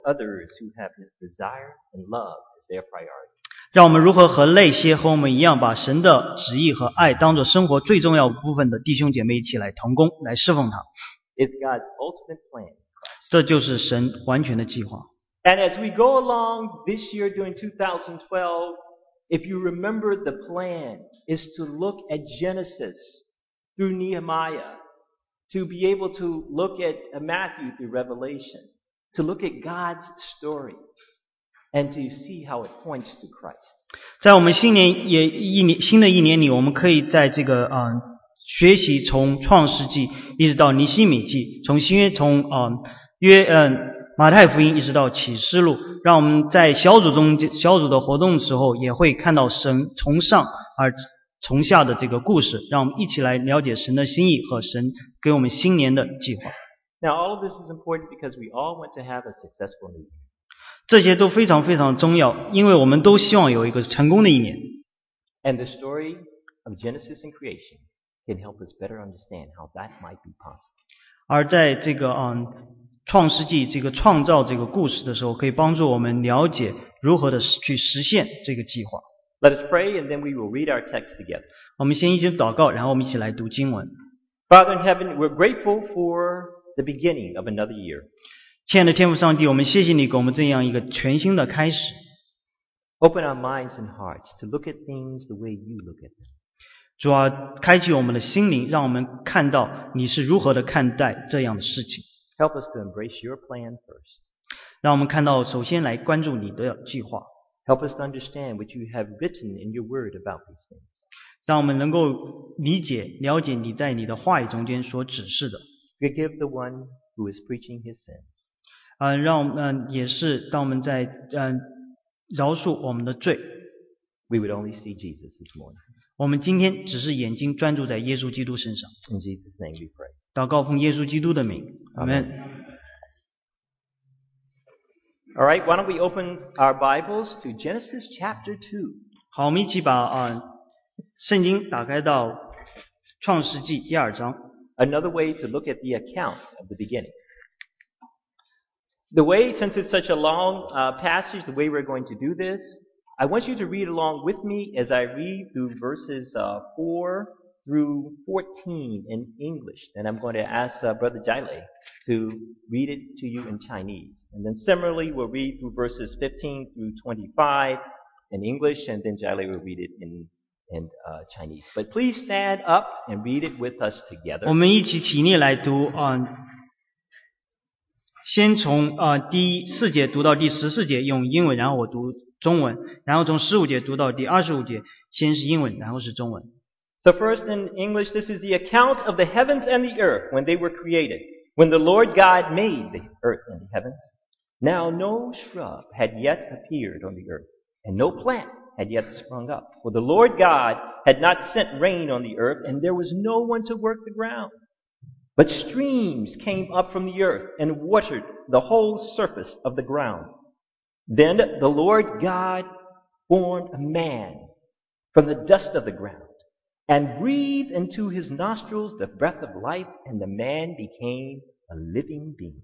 others who have His desire and love as their priority. 让我们如何和那些和我们一样把神的旨意和爱当作生活最重要部分的弟兄姐妹一起来同工，来侍奉他。 It's God's ultimate plan. 这就是神完全的计划。 And as we go along this year during 2012, if you remember, the plan is to look at Genesis through Nehemiah, to be able to look at Matthew through Revelation, to look at God's story, and to see how it points to Christ. 在我们新的一年里，我们可以在这个学习从创世纪一直到尼希米记，从马太福音一直到启示录，让我们在小组的活动的时候，也会看到神从上而从下的这个故事，让我们一起来了解神的心意和神给我们新年的计划。 Now, all of this is important because we all want to have a successful new year. 这些都非常非常重要，因为我们都希望有一个成功的一年。 And the story of Genesis and creation can help us better understand how that might be possible. 而在这个创世纪这个创造这个故事的时候，可以帮助我们了解如何的去实现这个计划。 Let us pray, and then we will read our text together. 我们先一起祷告，然后我们一起来读经文。 Father in heaven, we're grateful for the beginning of another year. 亲爱的天父上帝，我们谢谢你给我们这样一个全新的开始。 Open our minds and hearts to look at things the way you look at them. 主啊，开启我们的心灵，让我们看到你是如何的看待这样的事情。 Help us to embrace your plan first. 让我们看到，首先来关注你的计划。 Help us to understand what you have written in your word about these things. 让我们能够理解、了解你在你的话语中间所指示的。 Forgive the one who is preaching his sins. 也是当我们在饶恕我们的罪。 We would only see Jesus this morning. 我们今天只是眼睛专注在耶稣基督身上。 In Jesus' name we pray. 祷告奉耶稣基督的名，阿们。 All right, why don't we open our Bibles to Genesis chapter 2? 好，我们一起把圣经打开到创世纪第2章。 Another way to look at the account of the beginning. The way, since it's such a long passage, the way we're going to do this, I want you to read along with me as I read through verses 4 through 14 in English. And I'm going to ask Brother Jaile to read it to you in Chinese. And then similarly, we'll read through verses 15 through 25 in English, and then Jaile will read it in Chinese. But please stand up and read it with us together. 我们一起起立来读先从第4节读到第14节用英文，然后我读中文，然后从15节读到第25节，先是英文，然后是中文。 So first in English, this is the account of the heavens and the earth when they were created, when the Lord God made the earth and the heavens. Now no shrub had yet appeared on the earth, and no plant had yet sprung up, for the Lord God had not sent rain on the earth, and there was no one to work the ground. But streams came up from the earth and watered the whole surface of the ground. Then the Lord God formed a man from the dust of the ground and breathed into his nostrils the breath of life, and the man became a living being.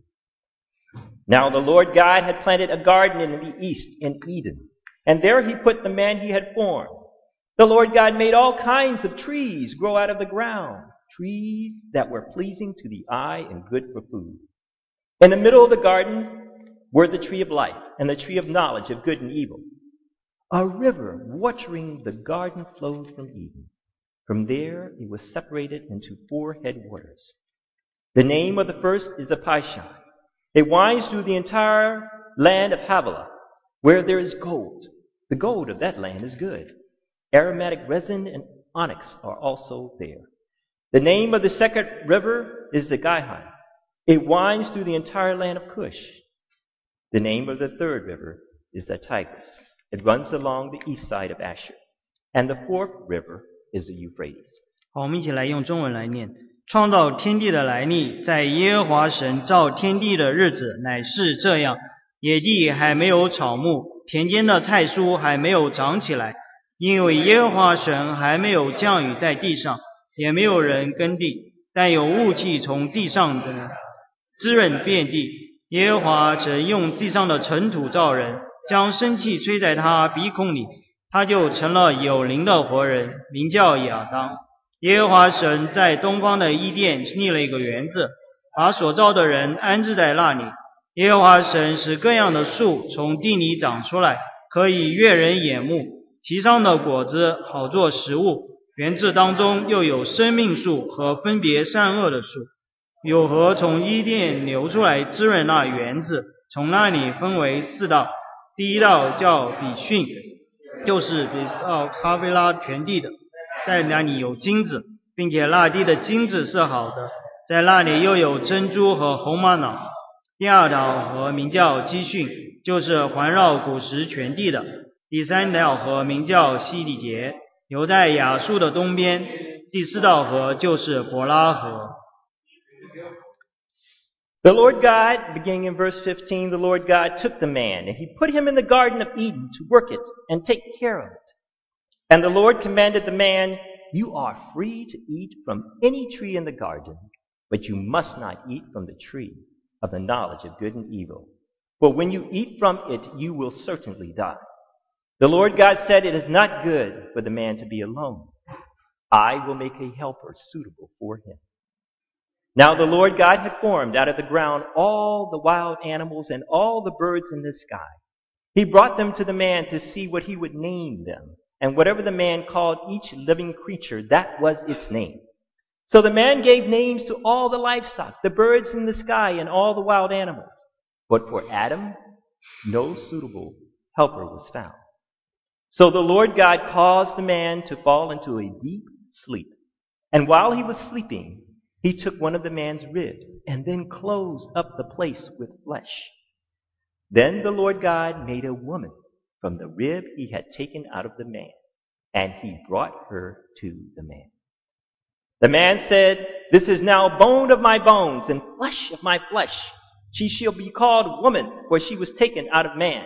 Now the Lord God had planted a garden in the east in Eden, and there he put the man he had formed. The Lord God made all kinds of trees grow out of the ground, trees that were pleasing to the eye and good for food. In the middle of the garden were the tree of life and the tree of knowledge of good and evil. A river watering the garden flowed from Eden. From there it was separated into 4 headwaters. The name of the first is the Pishon. It winds through the entire land of Havilah, where there is gold. The gold of that land is good. Aromatic resin and onyx are also there. The name of the second river is the Gihon. It winds through the entire land of Cush. The name of the third river is the Tigris. It runs along the east side of Asher. And the fourth river is the Euphrates. 好，我们一起来用中文来念。创造天地的来历，在耶和华神造天地的日子乃是这样：野地还没有草木，田间的菜蔬还没有长起来，因为耶和华神还没有降雨在地上，也没有人耕地，但有雾气从地上的滋润遍地。 耶和华曾用地上的尘土造人，将生气吹在他鼻孔里，他就成了有灵的活人，名叫亚当。耶和华神在东方的伊甸立了一个园子，把所造的人安置在那里。耶和华神使各样的树从地里长出来，可以悦人眼目，其上的果子好做食物。园子当中又有生命树和分别善恶的树，有河从伊甸流出来滋润那园子，从那里分为4道。第一道叫比逊，就是比到哈菲拉全地的，在那里有金子，并且那地的金子是好的，在那里又有珍珠和红玛瑙。第二道河名叫基训，就是环绕古时全地的。第3道河名叫西底结，流在亚述的东边。第4道河就是伯拉河。 The Lord God, beginning in verse 15, the Lord God took the man, and he put him in the Garden of Eden to work it and take care of it. And the Lord commanded the man, "You are free to eat from any tree in the garden, but you must not eat from the tree of the knowledge of good and evil. For when you eat from it, you will certainly die." The Lord God said, "It is not good for the man to be alone. I will make a helper suitable for him." Now the Lord God had formed out of the ground all the wild animals and all the birds in the sky. He brought them to the man to see what he would name them. And whatever the man called each living creature, that was its name. So the man gave names to all the livestock, the birds in the sky, and all the wild animals. But for Adam, no suitable helper was found. So the Lord God caused the man to fall into a deep sleep. And while he was sleeping, he took one of the man's ribs and then closed up the place with flesh. Then the Lord God made a woman from the rib he had taken out of the man, and he brought her to the man. The man said, "This is now bone of my bones and flesh of my flesh. She shall be called woman, for she was taken out of man."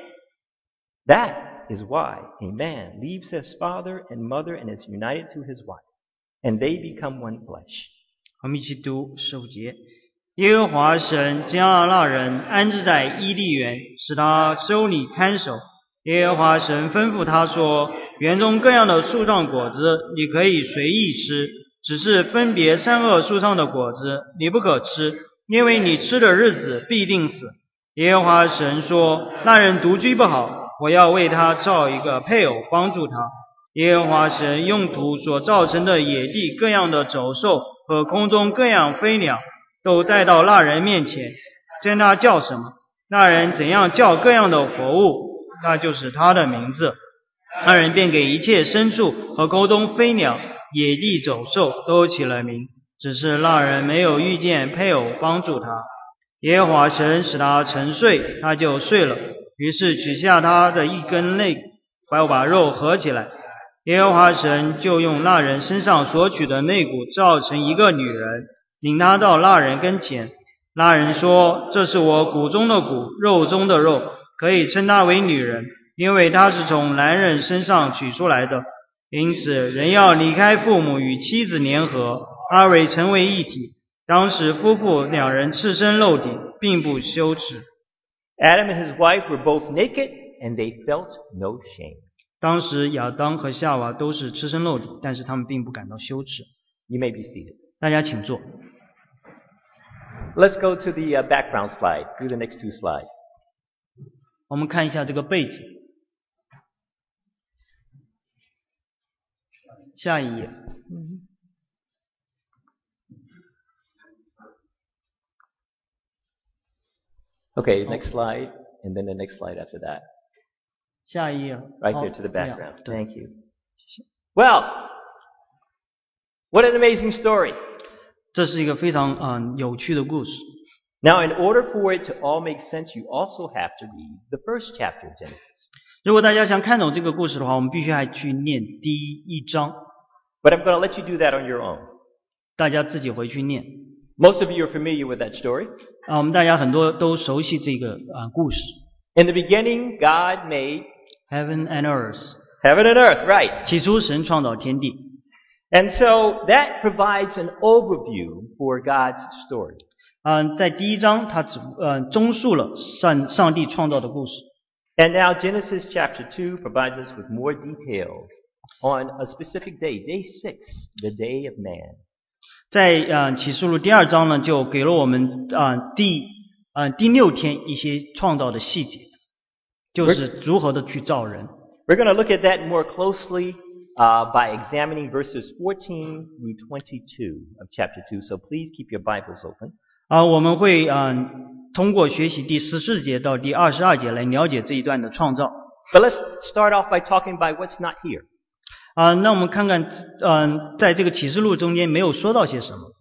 That is why a man leaves his father and mother and is united to his wife, and they become one flesh. 我们一起读15节。耶和华神将那人安置在伊甸园，使他修理看守。耶和华神吩咐他说：园中各样的树上果子你可以随意吃，只是分别善恶树上的果子你不可吃，因为你吃的日子必定死。耶和华神说：那人独居不好，我要为他造一个配偶帮助他。耶和华神用土所造成的野地各样的走兽和空中各样飞鸟都带到那人面前，见他叫什么，那人怎样叫各样的活物，那就是他的名字。那人便给一切牲畜和空中飞鸟、野地走兽都起了名，只是那人没有遇见配偶帮助他。耶和华神使他沉睡，他就睡了，于是取下他的一根肋，把肉合起来。耶和华神就用那人身上所取的肋骨造成一个女人，领他到那人跟前。那人说：这是我骨中的骨，肉中的肉，可以称她为女人，因为她是从男人身上取出来的。因此人要离开父母，与妻子联合，二位成为一体。当时夫妇两人赤身露体，并不羞耻。 Adam and his wife were both naked, and they felt no shame. 当时亚当和夏娃都是赤身露体，但是他们并不感到羞耻。 You may be seated. 大家请坐。 Let's go to the background slide, through the next two slides. 我们看一下这个背景。下一页。 Okay, next slide, and then the next slide after that. 下一页。 Right there to the 这样 background. 对。 Thank you. Well, what an amazing story. 这是一个非常有趣的故事。 Now, in order for it to all make sense, you also have to read the first chapter of Genesis. 如果大家想看懂这个故事的话，我们必须还去念第一章。 But I'm going to let you do that on your own. 大家自己回去念。 Most of you are familiar with that story. 我们大家很多都熟悉这个故事。 In the beginning, God made Heaven and earth， heaven and earth, right? 起初神创造天地。 And so that provides an overview for God's story. 在第一章他综述了上帝创造的故事。 And now Genesis chapter 2 provides us with more details on a specific day, day 6, the day of man. 在启示录第2章呢，就给了我们第6天一些创造的细节，就是如何的去造人。 We're going to look at that more closely by examining verses 14 through 22 of chapter 2. So please keep your Bibles open. 我们会通过学习第14节到第22节来了解这一段的创造。 But let's start off by talking about what's not here. 那我们看看在这个启示录中间没有说到些什么。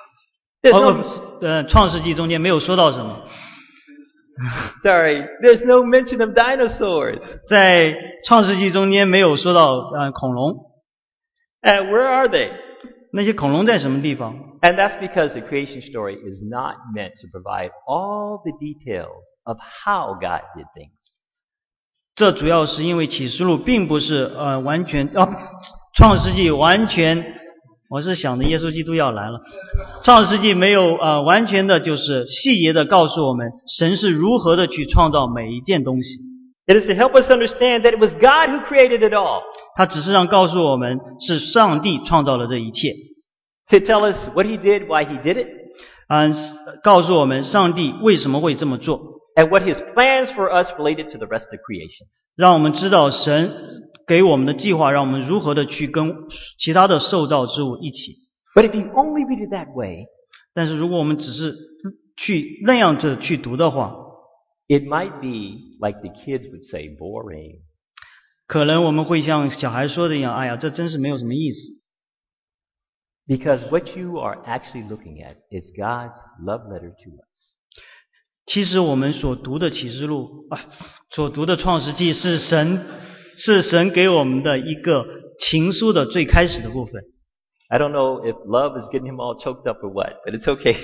创世纪中间没有说到什么。 Sorry, there's no mention of dinosaurs. 在创世纪中间没有说到恐龙。 Where are they? 那些恐龙在什么地方？ And that's because the creation story is not meant to provide all the details of how God did things. 这主要是因为启示录并不是完全创世纪完全，我是想着耶稣基督要来了。创世纪没有完全的就是细节的告诉我们神是如何的去创造每一件东西。 It is to help us understand that it was God who created it all. 他只是让告诉我们是上帝创造了这一切。 To tell us what he did, why he did it. 告诉我们上帝为什么会这么做。 And what his plans for us related to the rest of creation. 让我们知道神给我们的计划，让我们如何的去跟其他的受造之物一起。 But if you only read it that way, 但是如果我们只是去那样子去读的话， it might be like the kids would say, boring. 可能我们会像小孩说的一样，哎呀，这真是没有什么意思。 Because what you are actually looking at is God's love letter to us. 其实我们所读的启示录所读的创世纪是神给我们的一个情书的最开始的部分。 I don't know if love is getting him all choked up or what, but it's okay.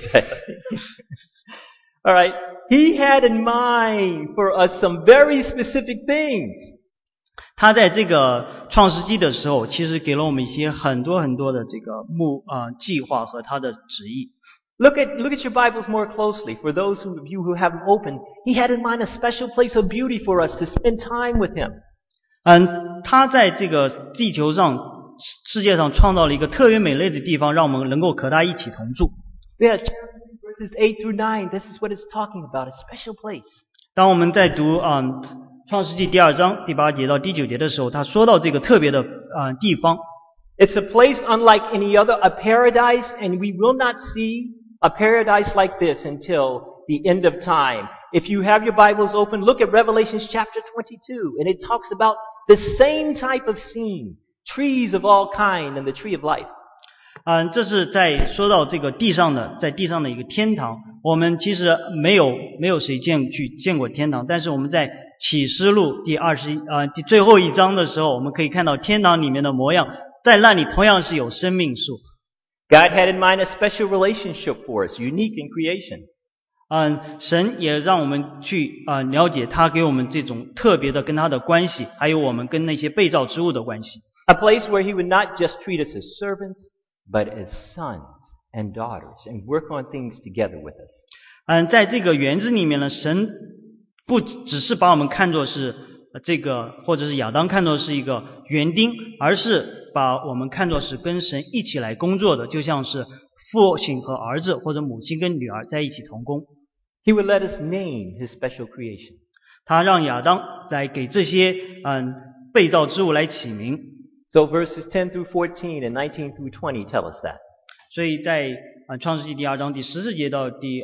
All right. He had in mind for us some very specific things. 他在这个创世纪的时候，其实给了我们一些很多的这个计划和他的旨意。 Look at your Bibles more closely. For those of you who have them open, he had in mind a special place of beauty for us to spend time with him. 他在这个地球上世界上创造了一个特别美丽的地方，让我们能够和他一起同住。 Yeah, verses 8 through 9, this is what it's talking about, a special place. 当我们在读创世纪第2章第8节到第9节的时候，他说到这个特别的地方。 It's a place unlike any other, a paradise, and we will not see a paradise like this until the end of time. If you have your Bibles open, look at Revelation chapter 22, and it talks about the same type of scene, trees of all kind and the tree of life. 这是在说到这个在地上的一个天堂。我们其实没有谁见过天堂，但是我们在启示录第最后一章的时候，我们可以看到天堂里面的模样，在那里同样是有生命树。 God had in mind a special relationship for us, unique in creation. 神也让我们去了解他给我们这种特别的跟他的关系，还有我们跟那些被造之物的关系。 A place where he would not just treat us as servants, but as sons and daughters, and work on things together with us. 在这个园子里面呢，神不只是把我们看作是这个，或者是亚当看作是一个园丁，而是把我们看作是跟神一起来工作的，就像是父亲和儿子，或者母亲跟女儿在一起同工。 He would let us name his special creation. 他让亚当来给这些被造之物来起名。 So verses 10 through 14 and 19 through 20 tell us that. 所以在创世纪第2章第14节到第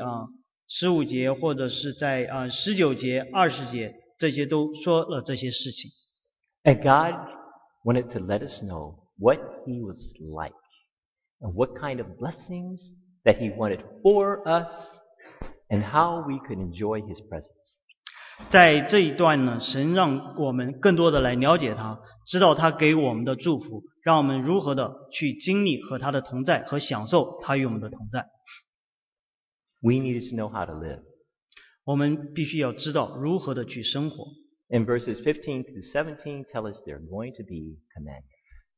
15节，或者是在19节、20节，这些都说了这些事情。 And God wanted to let us know what he was like and what kind of blessings that he wanted for us and how we could enjoy his presence. 在这一段呢，神让我们更多的来了解他，知道他给我们的祝福，让我们如何的去经历和他的同在，和享受他与我们的同在。 We needed to know how to live. 我们必须要知道如何的去生活。 And verses 15 through 17 tell us there are going to be commandments.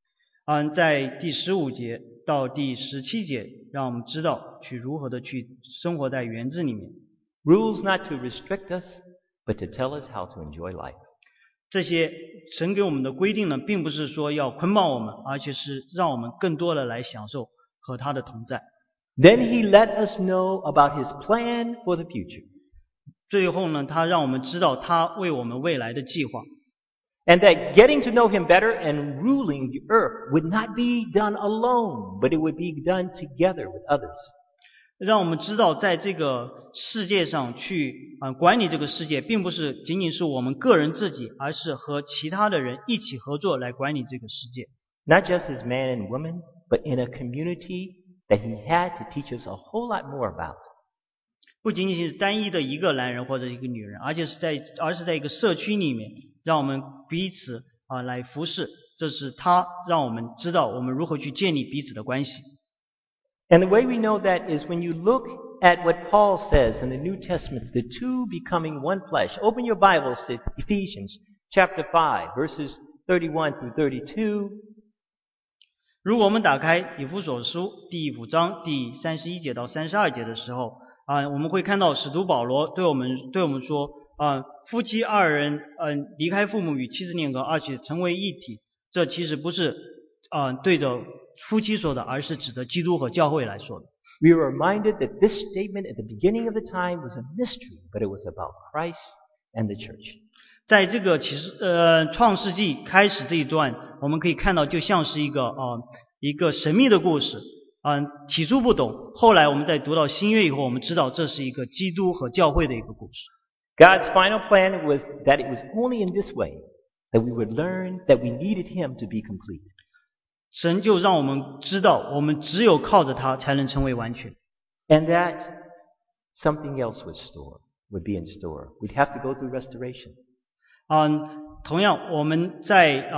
在第15节到第17节，让我们知道去如何的去生活在园子里面。 Rules not to restrict us, but to tell us how to enjoy life. 这些神给我们的规定呢，并不是说要捆绑我们，而且是让我们更多的来享受和他的同在。 Then he let us know about his plan for the future. 最后呢，他让我们知道他为我们未来的计划。 And that getting to know him better and ruling the earth would not be done alone, but it would be done together with others. 让我们知道在这个世界上去管理这个世界，并不是仅仅是我们个人自己，而是和其他的人一起合作来管理这个世界。 Not just as man and woman, but in a community that he had to teach us a whole lot more about. 不仅仅是单一的一个男人或者一个女人，而是在一个社区里面，让我们彼此来服侍。这是他让我们知道我们如何去建立彼此的关系。 And the way we know that is when you look at what Paul says in the New Testament, the two becoming one flesh. Open your Bibles to Ephesians chapter 5, verses 31 through 32. 如果我们打开以弗所书第5章第31节到32节的时候，我们会看到使徒保罗对我们说，夫妻二人离开父母与妻子联合，而且成为一体。这其实不是对着夫妻说的，而是指着基督和教会来说的。 We are reminded that this statement at the beginning of the time was a mystery, but it was about Christ and the church. 在这个创世纪开始这一段，我们可以看到就像是一个神秘的故事。起初不懂，后来我们在读到新约以后，我们知道这是一个基督和教会的一个故事。 God's final plan was that it was only in this way that we would learn that we needed Him to be complete. 神就让我们知道，我们只有靠着他才能成为完全。 And that something else would be in store. We'd have to go through restoration. 同样，我们在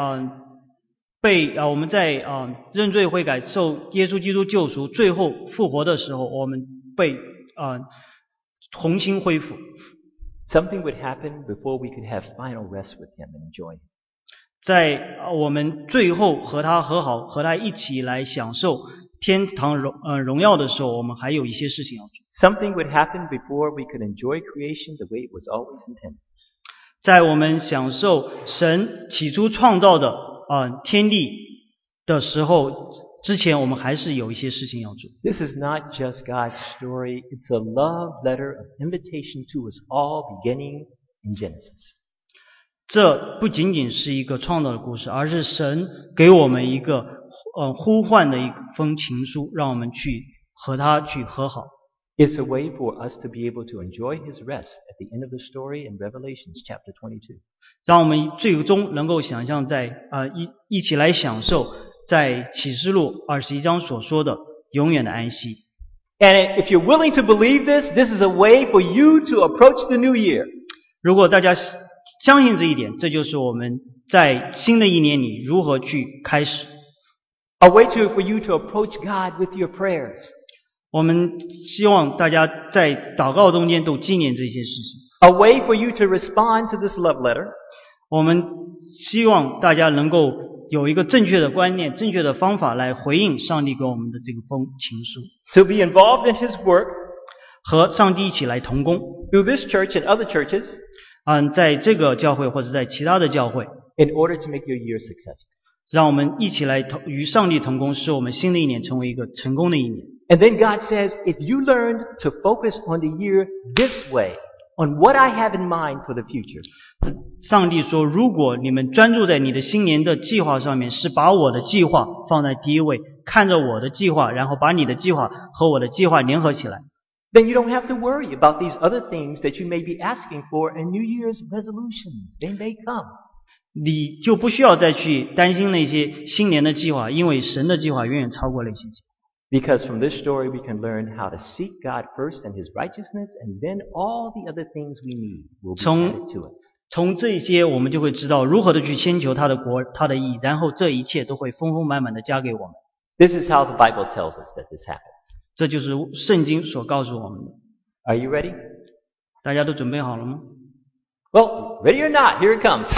认罪悔改、受耶稣基督救赎、最后复活的时候，我们被重新恢复。 Something would happen before we could have final rest with Him and enjoy Him. 在我们最后和他和好，和他一起来享受天堂荣耀的时候，我们还有一些事情要做。 Something would happen before we could enjoy creation the way it was always intended. 在我们享受神起初创造的天地的时候之前，我们还是有一些事情要做。 This is not just God's story, it's a love letter of invitation to us all beginning in Genesis. 这不仅仅是一个创造的故事，而是神给我们一个呼唤的一封情书，让我们去和他去和好。 It's a way for us to be able to enjoy His rest at the end of the story in Revelation chapter 22. 让我们最终能够想象在一起来享受在启示录21章所说的永远的安息。 And if you're willing to believe this, this is a way for you to approach the new year. 如果大家相信这一点，这就是我们在新的一年里如何去开始。 A way for you to approach God with your prayers. 我们希望大家在祷告中间都纪念这些事情。 A way for you to respond to this love letter. 我们希望大家能够有一个正确的观念、正确的方法来回应上帝给我们的这个封情书。 To be involved in His work. 和上帝一起来同工。 Through this church and other churches. 在这个教会或者在其他的教会。 In order to make your year successful. 让我们一起来与上帝同工，使我们新的一年成为一个成功的一年。 And then God says, if you learned to focus on the year this way, on what I have in mind for the future. 上帝说，如果你们专注在你的新年的计划上面，是把我的计划放在第一位，看着我的计划，然后把你的计划和我的计划联合起来。 Then you don't have to worry about these other things that you may be asking for in New Year's resolutions. They may come. 你就不需要再去担心那些新年的计划，因为神的计划远远超过那些计划。 Because from this story we can learn how to seek God first and His righteousness, and then all the other things we need will be added to us. 从这些我们就会知道如何的去先求他的国、他的义，然后这一切都会丰丰满满的加给我们。 This is how the Bible tells us that this happens. 这就是圣经所告诉我们的。 Are you ready? 大家都准备好了吗？ Well, ready or not, here it comes.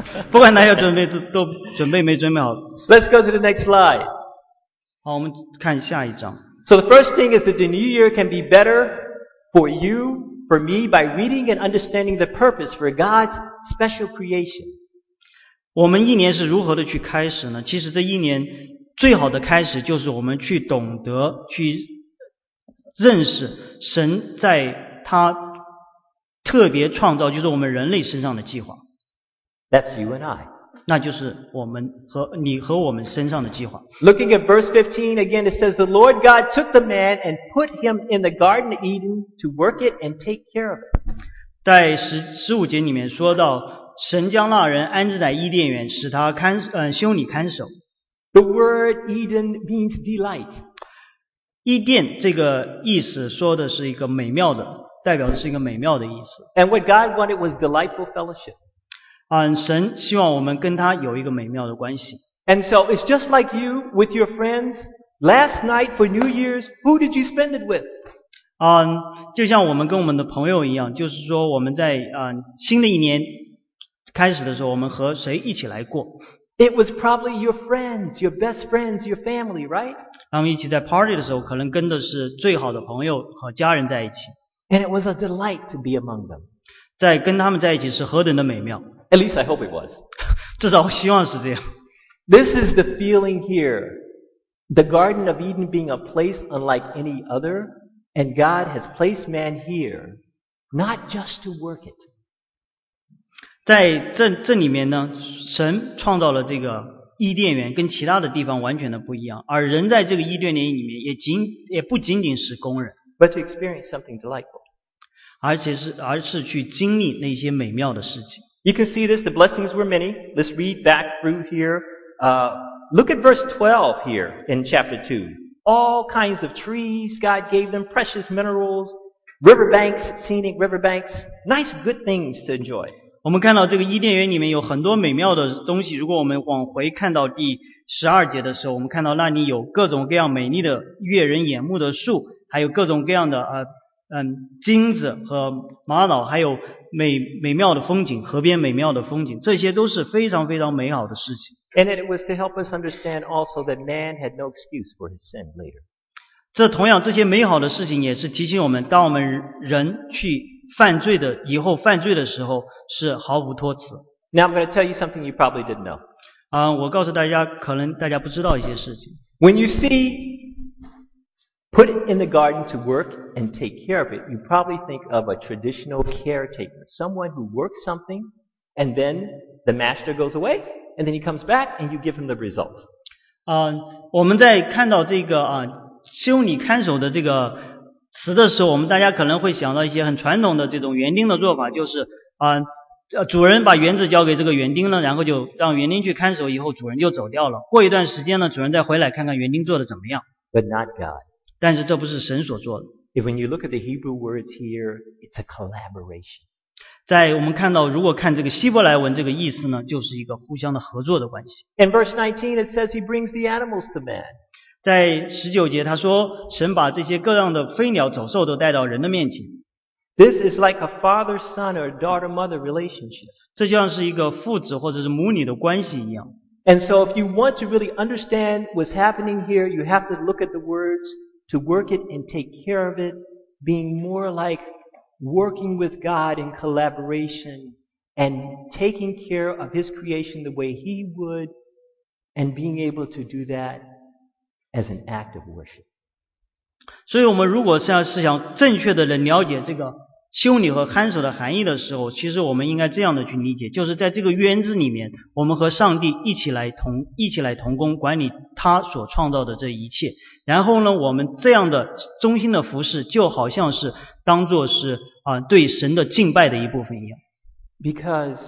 不管大家准备都准备没准备好。 Let's go to the next slide. 好，我们看下一章。 So the first thing is that the new year can be better for you, for me, by reading and understanding the purpose for God's special creation. 我们一年是如何的去开始呢？其实这一年最好的开始就是我们去懂得、去认识神在他特别创造，就是我们人类身上的计划。 That's you and I. 那就是我们和你和我们身上的计划。 Looking at verse 15 again, it says, "The Lord God took the man and put him in the Garden of Eden to work it and take care of it." 在15节里面说到，神将那人安置在伊甸园，使他修理看守。 The word Eden means delight. 伊甸这个意思说的是一个美妙的，代表的是一个美妙的意思。 And what God wanted was delightful fellowship. 神希望我们跟他有一个美妙的关系。 And so it's just like you with your friends. Last night for New Year's, who did you spend it with? 就像我们跟我们的朋友一样，就是说我们在新的一年开始的时候，我们和谁一起来过？ It was probably your friends, your best friends, your family, right? 当我们一起在 party 的时候，可能跟的是最好的朋友和家人在一起。 And it was a delight to be among them. 在跟他们在一起是何等的美妙！ At least I hope it was. 至少我希望是这样。 This is the feeling here. The Garden of Eden being a place unlike any other, and God has placed man here, not just to work it. 在这里面呢，神创造了这个伊甸园，跟其他的地方完全的不一样。而人在这个伊甸园里面，也不仅仅是工人， But to experience something delightful. 而是去经历那些美妙的事情。 You can see this. The blessings were many. Let's read back through here. Look at verse 12 here in chapter 2. All kinds of trees, God gave them precious minerals, riverbanks, scenic riverbanks, nice good things to enjoy. 我们看到这个伊甸园里面有很多美妙的东西。如果我们往回看到第12节的时候，我们看到那里有各种各样美丽的悦人眼目的树，还有各种各样的金子和玛瑙，还有美妙的风景，河边美妙的风景，这些都是非常非常美好的事情。 And it was to help us understand also that man had no excuse for his sin later. 这些美好的事情也是提醒我们，当我们人去以后犯罪的时候是毫无托辞。 Now I'm going to tell you something you probably didn't know. 我告诉大家，可能大家不知道一些事情。 When you see put it in the garden to work and take care of it, you probably think of a traditional caretaker, someone who works something and then the master goes away and then he comes back and you give him the results. 我们在看到这个修理看守的这个词的时候，我们大家可能会想到一些很传统的这种园丁的做法，就是主人把园子交给这个园丁呢，然后就让园丁去看守，以后主人就走掉了。过一段时间呢，主人再回来看看园丁做的怎么样。 But not God. 但是这不是神所做的。 When you look at the Hebrew words here, it's a collaboration. 在我们如果看这个希伯来文这个意思呢，就是一个互相的合作的关系。 In verse 19 it says he brings the animals to man. 在19节他说，神把这些各样的飞鸟走兽都带到人的面前。 This is like a father-son or a daughter-mother relationship. 这就像是一个父子或者是母女的关系一样。 And so if you want to really understand what's happening here, you have to look at the words to work it and take care of it, being more like working with God in collaboration and taking care of His creation the way He would and being able to do that as an act of worship. 所以我们如果是想正确的了解这个修理和看守的含义的时候，其实我们应该这样的去理解，就是在这个园子里面，我们和上帝一起来同工，管理他所创造的这一切。然后呢，我们这样的忠心的服侍，就好像是当作是对神的敬拜的一部分一样。 Because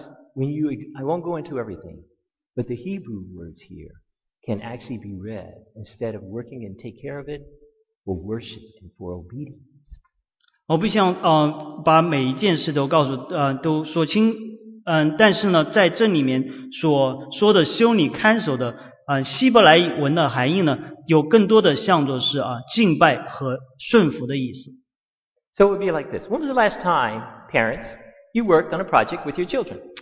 I won't go into everything, but the Hebrew words here can actually be read instead of working and take care of it, for worship and for obedience. 我不想把每一件事都都说清，但是呢，在这里面所说的修理看守的希伯来文的含义呢，有更多的像作是敬拜和顺服的意思。 So it would be like this. When was the last time, parents, you worked on a project with your children?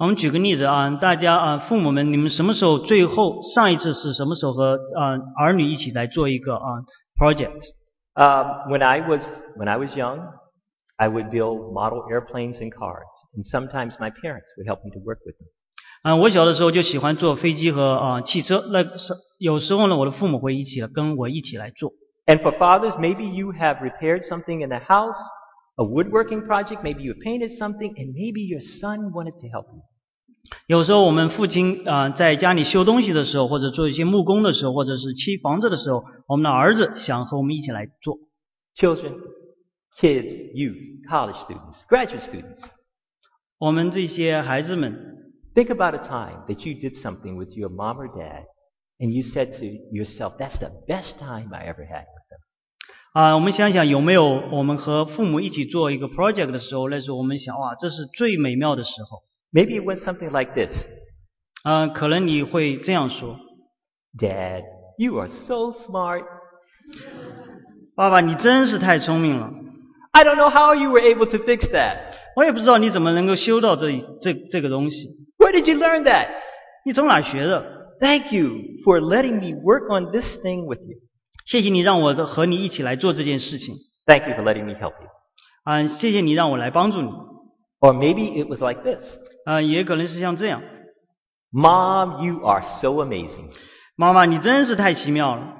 我们举个例子啊，大家父母们，你们什么时候最后上一次是什么时候和儿女一起来做一个project？ When I was young, I would build model airplanes and cars, and sometimes my parents would help me to work with them. 我小的时候就喜欢做飞机和汽车，那有时候呢，我的父母会一起跟我一起来做。 And for fathers, maybe you have repaired something in the house, a woodworking project, maybe you painted something, and maybe your son wanted to help you. 有时候我们父亲在家里修东西的时候，或者做一些木工的时候，或者是砌房子的时候，我们的儿子想和我们一起来做。 Children, kids, youth, college students, graduate students. 我们这些孩子们 Think about a time that you did something with your mom or dad, and you said to yourself, that's the best time I ever had with them. 我们想想有没有我们和父母一起做一个 project 的时候，那时候我们想哇，这是最美妙的时候。 Maybe it went something like this. 可能你会这样说 Dad, you are so smart. 爸爸你真是太聪明了， I don't know how you were able to fix that. 我也不知道你怎么能够修到这个东西， Where did you learn that? 你从哪学的？ Thank you for letting me work on this thing with you. 谢谢你让我和你一起来做这件事情。 Thank you for letting me help you. 谢谢你让我来帮助你。 Or maybe it was like this. 也可能是像这样。 Mom, you are so amazing. 妈妈，你真是太奇妙了。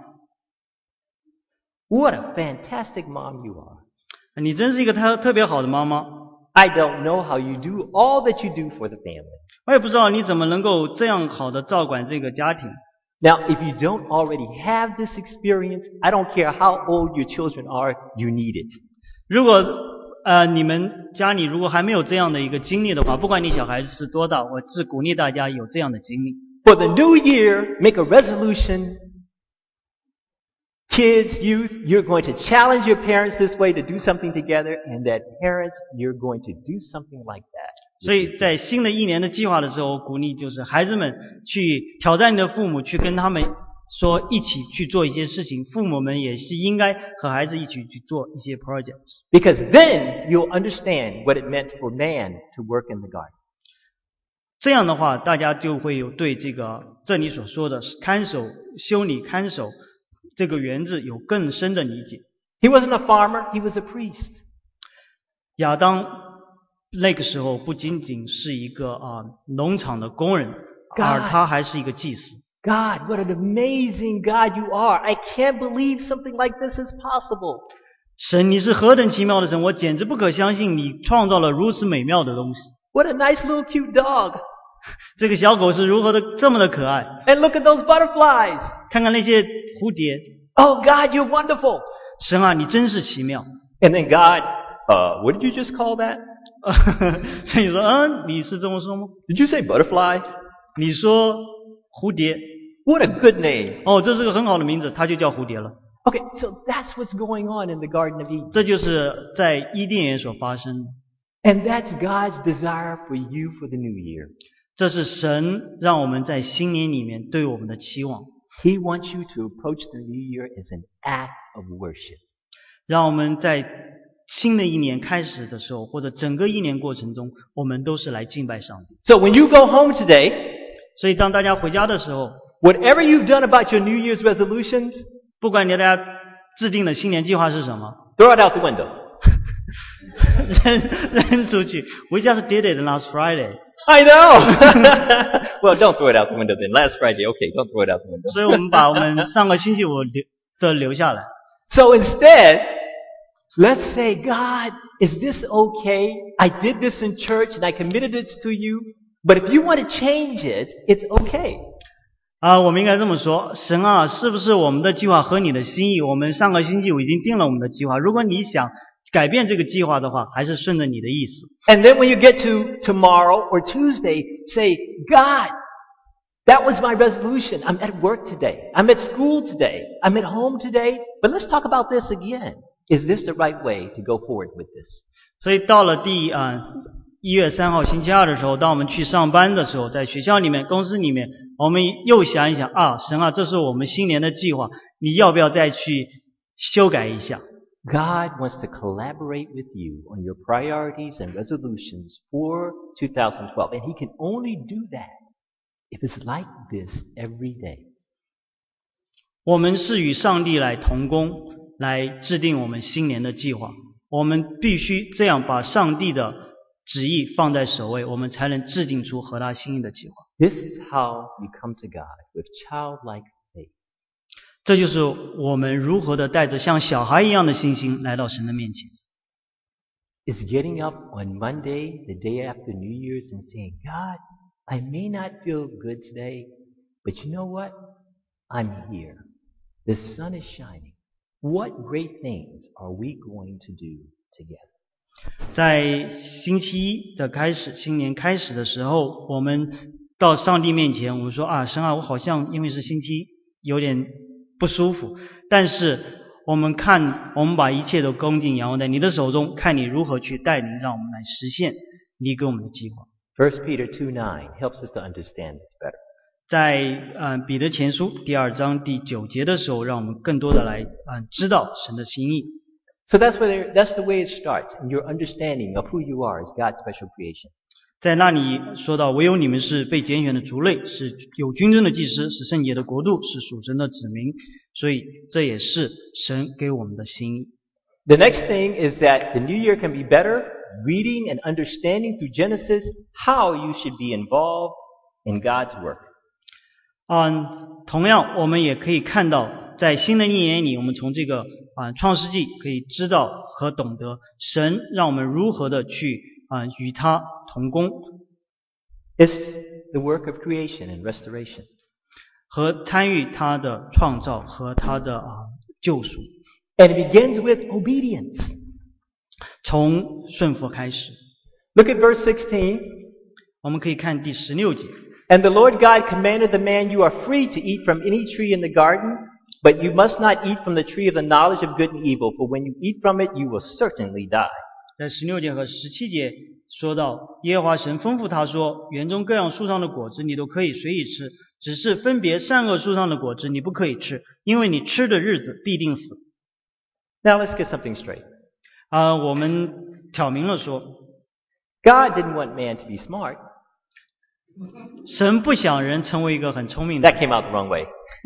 What a fantastic mom you are. 你真是一个特别好的妈妈。 I don't know how you do all that you do for the family. 我也不知道你怎么能够这样好的照管这个家庭。 Now, if you don't already have this experience, I don't care how old your children are, you need it. 如果你们家里如果还没有这样的一个经历的话，不管你小孩子是多大，我是鼓励大家有这样的经历。 For the new year, make a resolution. Kids, youth, you're going to challenge your parents this way to do something together, and that parents, you're going to do something like that. 所以在新的一年的计划的时候，鼓励就是孩子们去挑战你的父母，去跟他们说一起去做一些事情。父母们也是应该和孩子一起去做一些 projects。 Because then you'll understand what it meant for man to work in the garden. 这样的话，大家就会有对这里所说的修理看守这个园子有更深的理解。 He wasn't a farmer, he was a priest. 亚当那个时候不仅仅是一个农场的工人，而他还是一个祭司。 God, what an amazing God you are. I can't believe something like this is possible. 神，你是何等奇妙的神，我简直不可相信你创造了如此美妙的东西。 What a nice little cute dog. 这个小狗是如何的这么的可爱， And look at those butterflies. 看看那些蝴蝶。 Oh God, you're wonderful. 神啊，你真是奇妙。 And then God, what did you just call that? 所以说，你是这么说吗？ Did you say butterfly? 你说蝴蝶。 What a good name. 这是个很好的名字，它就叫蝴蝶了。 Okay, so that's what's going on in the Garden of Eden. 这就是在伊甸园所发生的。 And that's God's desire for you for the new year. 这是神让我们在新年里面对我们的期望。 He wants you to approach the new year as an act of worship. 让我们在新的一年开始的时候，或者整个一年过程中，我们都是来敬拜上帝。 So when you go home today, 所以当大家回家的时候， whatever you've done about your New Year's resolutions, 不管大家制定的新年计划是什么， throw it out the window. 扔出去。We just did it last Friday. I know. Well, don't throw it out the window then. Last Friday, okay, don't throw it out the window. 所以我们把我们上个星期五留下来。 So instead, let's say, God, is this okay? I did this in church and I committed it to you. But if you want to change it, it's okay. 我们应该这么说，神啊，是不是我们的计划合你的心意？我们上个星期五已经定了我们的计划，如果你想改变这个计划的话，还是顺着你的意思。 And then when you get to tomorrow or Tuesday, say, God, that was my resolution. I'm at work today. I'm at school today. I'm at home today. But let's talk about this again. Is this the right way to go forward with this? 所以到了1月3号星期二的时候，当我们去上班的时候，在学校里面、公司里面，我们又想一想神啊，这是我们新年的计划，你要不要再去修改一下？ God wants to collaborate with you on your priorities and resolutions for 2012. And He can only do that if it's like this every day. 我们是与上帝来同工，来制定我们新年的计划。我们必须这样把上帝的旨意放在首位，我们才能制定出合他心意的计划。 This is how you come to God with childlike faith. 这就是我们如何的带着像小孩一样的信心来到神的面前。 Is getting up on Monday, the day after New Year's, and saying, God, I may not feel good today, but you know what? I'm here. The sun is shining. What great things are we going to do together? 在星期一的开始，新年开始的时候，我们到上帝面前，我们说啊，神啊，我好像因为是星期一，有点不舒服，但是我们把一切都恭敬仰望在你的手中，看你如何去带领，让我们来实现你给我们的计划。 1 Peter 2:9 helps us to understand this better. 在彼得前书第2章第9节的时候，让我们更多的来知道神的心意。 So that's the way it starts, in your understanding of who you are as God's special creation. 在那里说到，唯有你们是被拣选的族类，是有君尊的祭司，是圣洁的国度，是属神的子民，所以这也是神给我们的心意。 The next thing is that the new year can be better reading and understanding through Genesis how you should be involved in God's work. 同样我们也可以看到，在新的一年里，我们从这个创世纪可以知道和懂得神让我们如何的去与他同工。 It's the work of creation and restoration. 和参与他的创造和他的救赎。 And it begins with obedience. 从顺服开始。 Look at verse 16. 我们可以看第16节。 And the Lord God commanded the man, You are free to eat from any tree in the garden, but you must not eat from the tree of the knowledge of good and evil, for when you eat from it, you will certainly die. 在16节和17节说到，耶和华神吩咐他说，园中各样树上的果子你都可以随意吃，只是分别善恶树上的果子你不可以吃，因为你吃的日子必定死。 Now let's get something straight. 我们挑明了说， God didn't want man to be smart. 神不想人成为一个很聪明的 That came out the wrong way.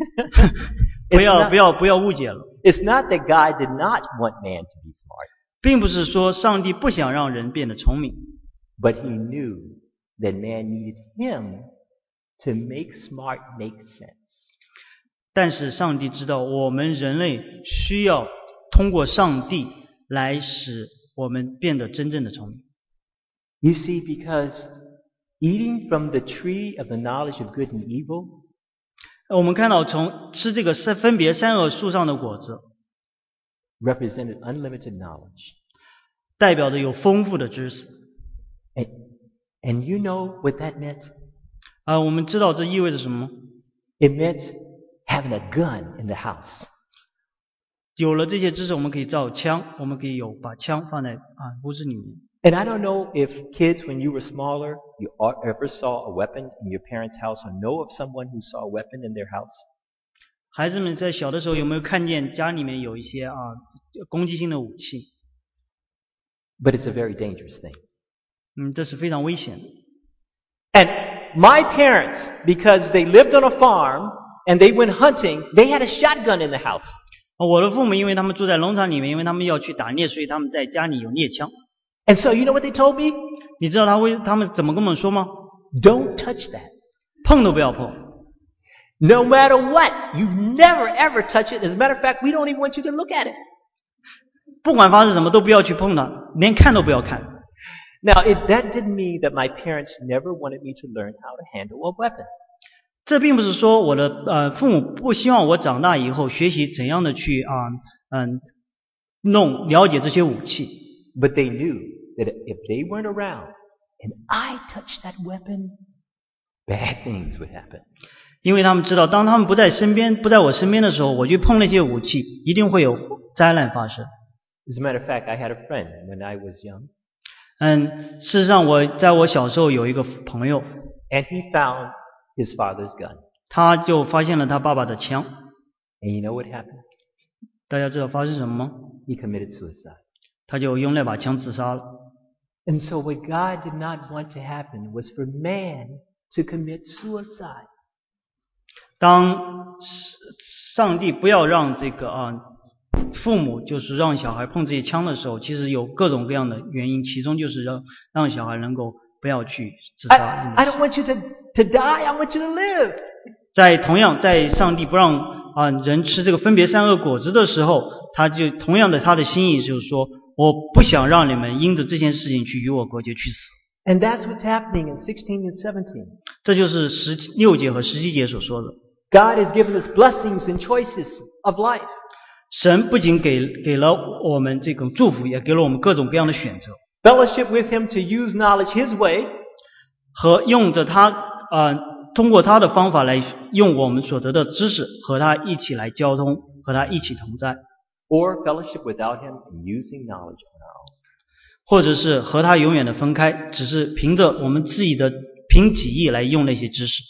不要误解了。 It's not that God did not want man to be smart, 并不是说上帝不想让人变得聪明， but He knew that man needed Him to make smart make sense. 但是上帝知道我们人类需要通过上帝来使我们变得真正的聪明。 You see, because eating from the tree of the knowledge of good and evil, 我们看到从吃这个分别善恶树上的果子 represented unlimited knowledge. 代表着有丰富的知识。 And you know what that meant? 我们知道这意味着什么吗？ It meant having a gun in the house. 有了这些知识，我们可以造枪，我们可以把枪放在屋子里面。 And I don't know if kids, when you were smaller, you ever saw a weapon in your parents' house or know of someone who saw a weapon in their house. 孩子们在小的时候有没有看见家里面有一些攻击性的武器？ But it's a very dangerous thing. 这是非常危险的。 And my parents, because they lived on a farm and they went hunting, they had a shotgun in the house. 我的父母因为他们住在农场里面，因为他们要去打猎，所以他们在家里有猎枪。 And so you know what they told me? 你知道他们怎么跟我们说吗？ Don't touch that. 碰都不要碰。 No matter what, you never ever touch it. As a matter of fact, we don't even want you to look at it. 不管发生什么都不要去碰它，连看都不要看。 Now, that didn't mean that my parents never wanted me to learn how to handle a weapon. 这并不是说我的父母不希望我长大以后学习怎样的去了解这些武器。 But they knew that if they weren't around and I touched that weapon, bad things would happen. 因为他们知道，当他们不在我身边的时候，我去碰那些武器，一定会有灾难发生。 As a matter of fact, I had a friend when I was young. 事实上在我小时候有一个朋友， And he found his father's gun. 他就发现了他爸爸的枪。 And you know what happened? 大家知道发生什么吗？ he committed suicide. 他就用那把枪自杀了。 And so what God did not want to happen was for man to commit suicide. 当上帝不要让这个父母就是让小孩碰这些枪的时候，其实有各种各样的原因，其中就是让小孩能够不要去自杀。 I don't want you to die, I want you to live. 同样在上帝不让人吃这个分别善恶果子的时候，他就同样的他的心意就是说，我不想让你们因着这件事情去与我隔绝去死。 And that's what's happening in 16 and 17. 这就是16节和17节所说的。 God has given us blessings and choices of life. 神不仅给了我们这种祝福，也给了我们各种各样的选择。 Fellowship with Him to use knowledge His way. 和用着通过他的方法来用我们所得的知识和他一起来交通，和他一起同在。 Or fellowship without Him and using knowledge on our own. 或者是和他永远的分开，只是凭着我们自己的凭己意来用那些知识。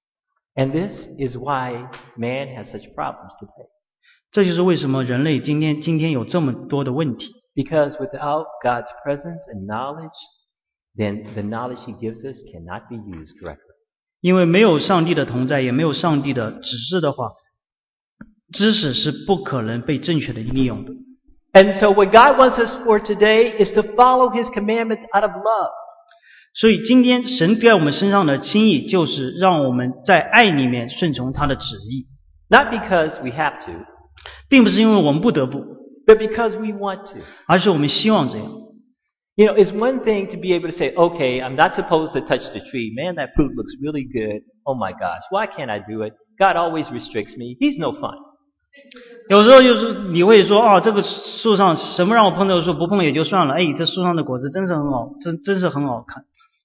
And this is why man has such problems today. 这就是为什么人类今天有这么多的问题。 Because without God's presence and knowledge, then the knowledge He gives us cannot be used correctly. 因为没有上帝的同在，也没有上帝的指示的话，知识是不可能被正确的利用的。 And so what God wants us for today is to follow His commandments out of love. 所以今天神在我们身上的心意，就是让我们在爱里面顺从他的旨意。 Not because we have to, 并不是因为我们不得不， but because we want to. 而是我们希望这样。 You know, it's one thing to be able to say, okay, I'm not supposed to touch the tree. Man, that fruit looks really good. Oh my gosh, why can't I do it? God always restricts me. He's no fun. 有时候就是你会说，这个树上什么让我碰这个树，不碰也就算了。这树上的果子真是很好，真是很好看。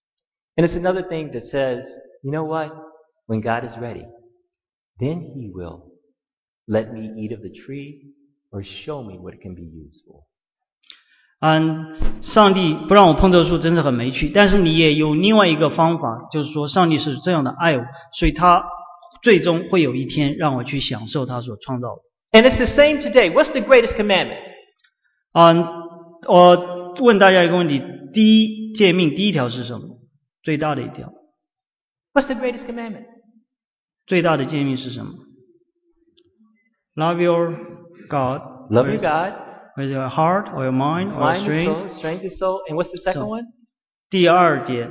And it's another thing that says, you know what? When God is ready, then He will let me eat of the tree or show me what it can be used for. 上帝不让我碰这个树真是很没趣，但是你也有另外一个方法，就是说上帝是这样的爱我，所以他最终会有一天让我去享受他所创造的。 And it's the same today. What's the greatest commandment? 我问大家一个问题，第一诫命第一条是什么？最大的一条。 What's the greatest commandment? 最大的诫命是什么？ Love your God. Love your God. With your heart or your mind or Mind, strength. soul, strength, your soul. And what's the second one? 第二节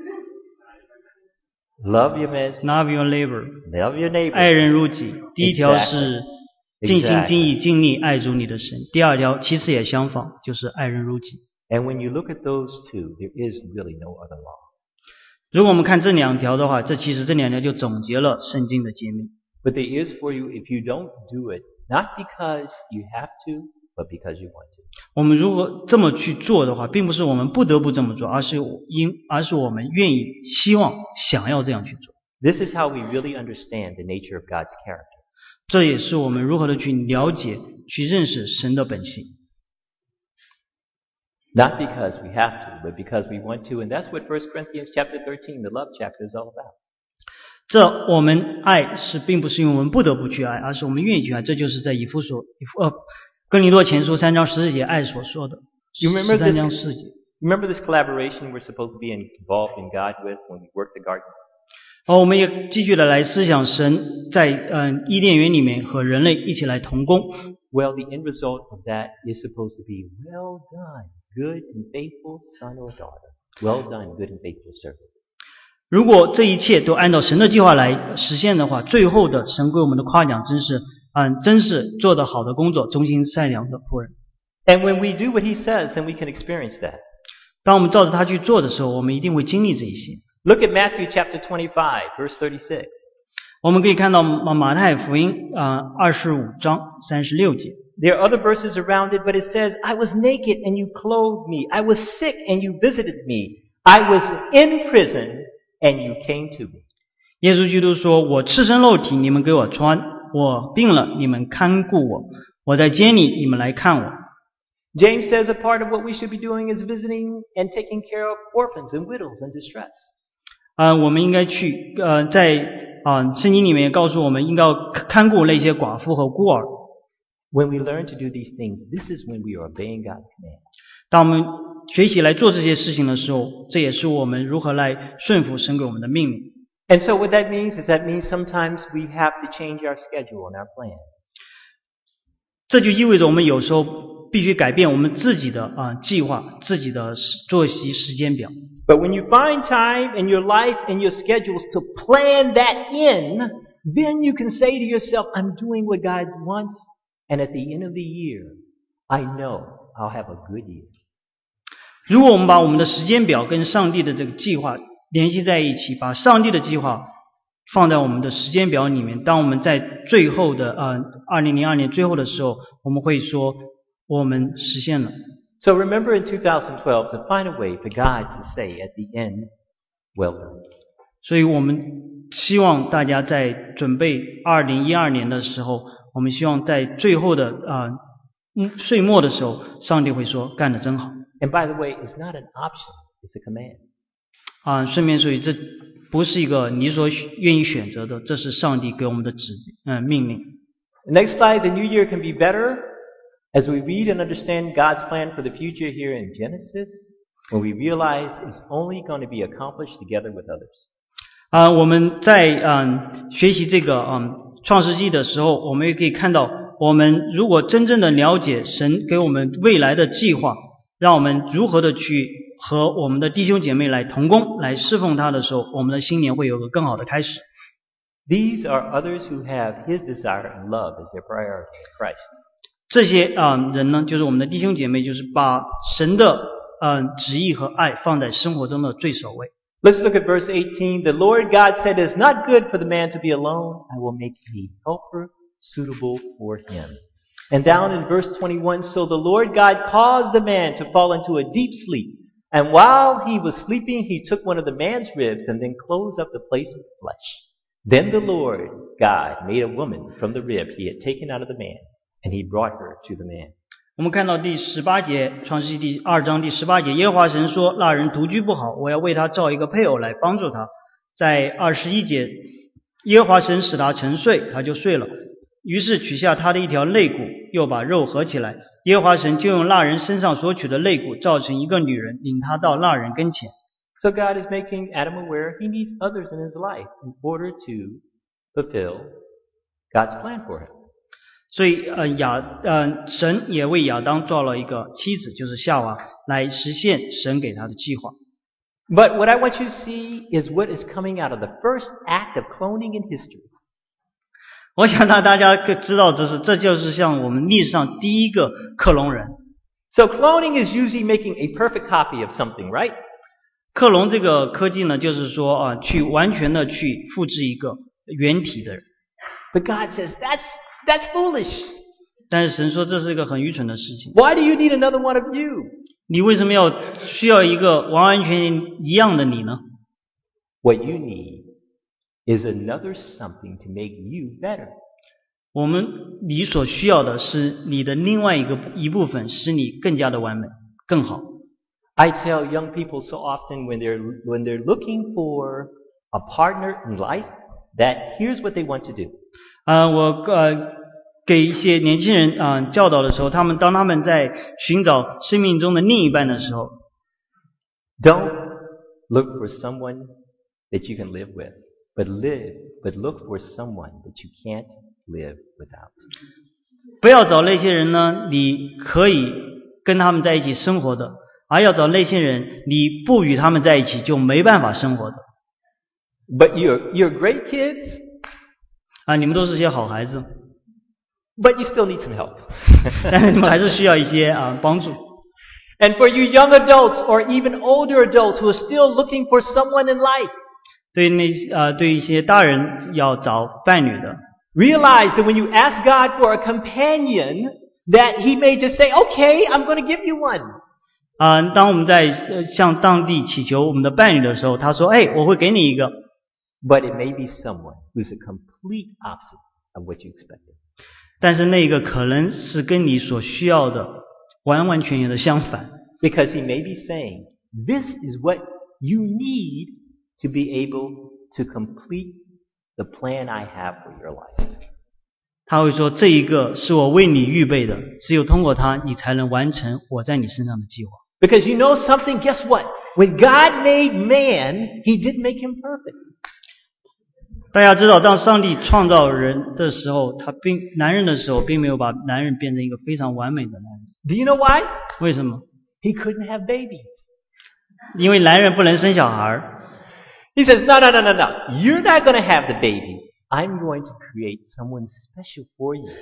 Love your man. Love your neighbor. Love your neighbor. 爱人如己。第一条是尽心尽意尽力爱主你的神。第二条其实也相仿，就是爱人如己。 And when you look at those two, there is really no other law. 如果我们看这两条的话，其实这两条就总结了圣经的诫命。 But there is for you if you don't do it, not because you have to, but because you want to. 我们如果这么去做的话，并不是我们不得不这么做，而是我们愿意、希望、想要这样去做。 This is how we really understand the nature of God's character. 这也是我们如何的去了解、去认识神的本性。 Not because we have to, but because we want to. And that's what 1 Corinthians chapter 13, the love chapter, is all about. 这我们爱是并不是因为我们不得不去爱，而是我们愿意去爱。这就是在哥林多前书3章14节爱所说的。13章4节。 Remember this collaboration we're supposed to be involved in God with when we work the garden? 我们也继续的来思想神在伊甸园里面和人类一起来同工。 Well, the end result of that is supposed to be, well done, good and faithful son or daughter. Well done, good and faithful servant. 如果这一切都按照神的计划来实现的话，最后的神给我们的夸奖真是做得好的工作，忠心善良的仆人。 And when we do what He says, then we can experience that. 当我们照着他去做的时候，我们一定会经历这一些。 Look at Matthew chapter 25, verse 36. 我们可以看到马太福音25章36节。 There are other verses around it, but it says, I was naked and you clothed me. I was sick and you visited me. I was in prison and you came to me. 耶稣基督说，我赤身露体，你们给我穿；我病了，你们看顾我；我在监里，你们来看我。 James says a part of what we should be doing is visiting and taking care of orphans and widows in distress. 我们应该去在圣经里面也告诉我们，应该看顾那些寡妇和孤儿。 When we learn to do these things, this is when we are obeying God's command. 当我们学习来做这些事情的时候，这也是我们如何来顺服神给我们的命令。 And so what that means is that means sometimes we have to change our schedule and our plan. 这就意味着我们有时候必须改变我们自己的计划、自己的作息时间表。 But when you find time in your life and your schedules to plan that in, then you can say to yourself, I'm doing what God wants, and at the end of the year, I know I'll have a good year. 如果我们把我们的时间表跟上帝的这个计划联系在一起，把上帝的计划放在我们的时间表里面，当我们在最后的2002年最后的时候，我们会说我们实现了。 So remember in 2012 to find a way for God to say at the end, well done. 所以我们希望大家在准备2012年的时候，我们希望在最后的岁末的时候，上帝会说干得真好。 And by the way, it's not an option, it's a command. 顺便说一句，这不是一个你所愿意选择的，这是上帝给我们的命令。 Next slide, the new year can be better as we read and understand God's plan for the future here in Genesis, when we realize it's only going to be accomplished together with others. 我们在学习这个创世纪的时候，我们也可以看到，我们如果真正的了解神给我们未来的计划，让我们如何的去和我们的弟兄姐妹来同工，来侍奉他的时候，我们的新年会有个更好的开始。 These are others who have His desire and love as their priority in Christ. 这些人呢，就是我们的弟兄姐妹，就是把神的旨意和爱放在生活中的最首位。 Let's look at verse 18. The Lord God said, "It's not good for the man to be alone. I will make a helper suitable for him." And down in verse 21, so the Lord God caused the man to fall into a deep sleep. And while he was sleeping, he took one of the man's ribs and then closed up the place with flesh. Then the Lord God made a woman from the rib he had taken out of the man, and he brought her to the man. 我们看到第18节，创世记第2章第18节，耶和华神说：“那人独居不好，我要为他造一个配偶来帮助他。”在21节，耶和华神使他沉睡，他就睡了。于是取下他的一条肋骨，又把肉合起来。耶和华神就用那人身上所取的肋骨造成一个女人，领他到那人跟前。 So God is making Adam aware he needs others in his life in order to fulfill God's plan for him. 所以神也为亚当造了一个妻子，就是夏娃，来实现神给他的计划。 But what I want you to see is what is coming out of the first act of cloning in history. 我想让大家知道，这就是像我们历史上第一个克隆人。 So cloning is usually making a perfect copy of something, right? 克隆这个科技呢，就是说去完全的去复制一个原体的人。 But God says that's foolish. 但是神说这是一个很愚蠢的事情。 Why do you need another one of you? 你为什么需要一个完完全全一样的你呢？ What you need is another something to make you better. 你所需要的是你的另外一部分，使你更加的完美，更好。 I tell young people so often when they're looking for a partner in life that here's what they want to do. 我给一些年轻人教导的时候，当他们在寻找生命中的另一半的时候 Don't look for someone that you can live with, but look for someone that you can't live without. 不要找那些人呢，你可以跟他们在一起生活的，而要找那些人，你不与他们在一起就没办法生活的。 But you're great kids. 你们都是些好孩子， But you still need some help. 但是你们还是需要一些帮助。 And for you young adults or even older adults who are still looking for someone in life, 对一些大人要找伴侣的， realize that when you ask God for a companion, that He may just say, "Okay, I'm going to give you one." 当我们在向上帝祈求我们的伴侣的时候，他说：“我会给你一个。” But it may be someone who's a complete opposite of what you expected. 但是那个可能是跟你所需要的完完全全的相反。 Because He may be saying, "This is what you need to be able to complete the plan I have for your life." 他会说这一个是我为你预备的，只有通过它你才能完成我在你身上的计划。 Because you know something, guess what? When God made man, He didn't make him perfect. 大家知道，当上帝创造人的时候，男人的时候并没有把男人变成一个非常完美的男人。 Do you know why? 为什么？ He couldn't have babies. 因为男人不能生小孩。 He says, no. You're not going to have the baby. I'm going to create someone special for you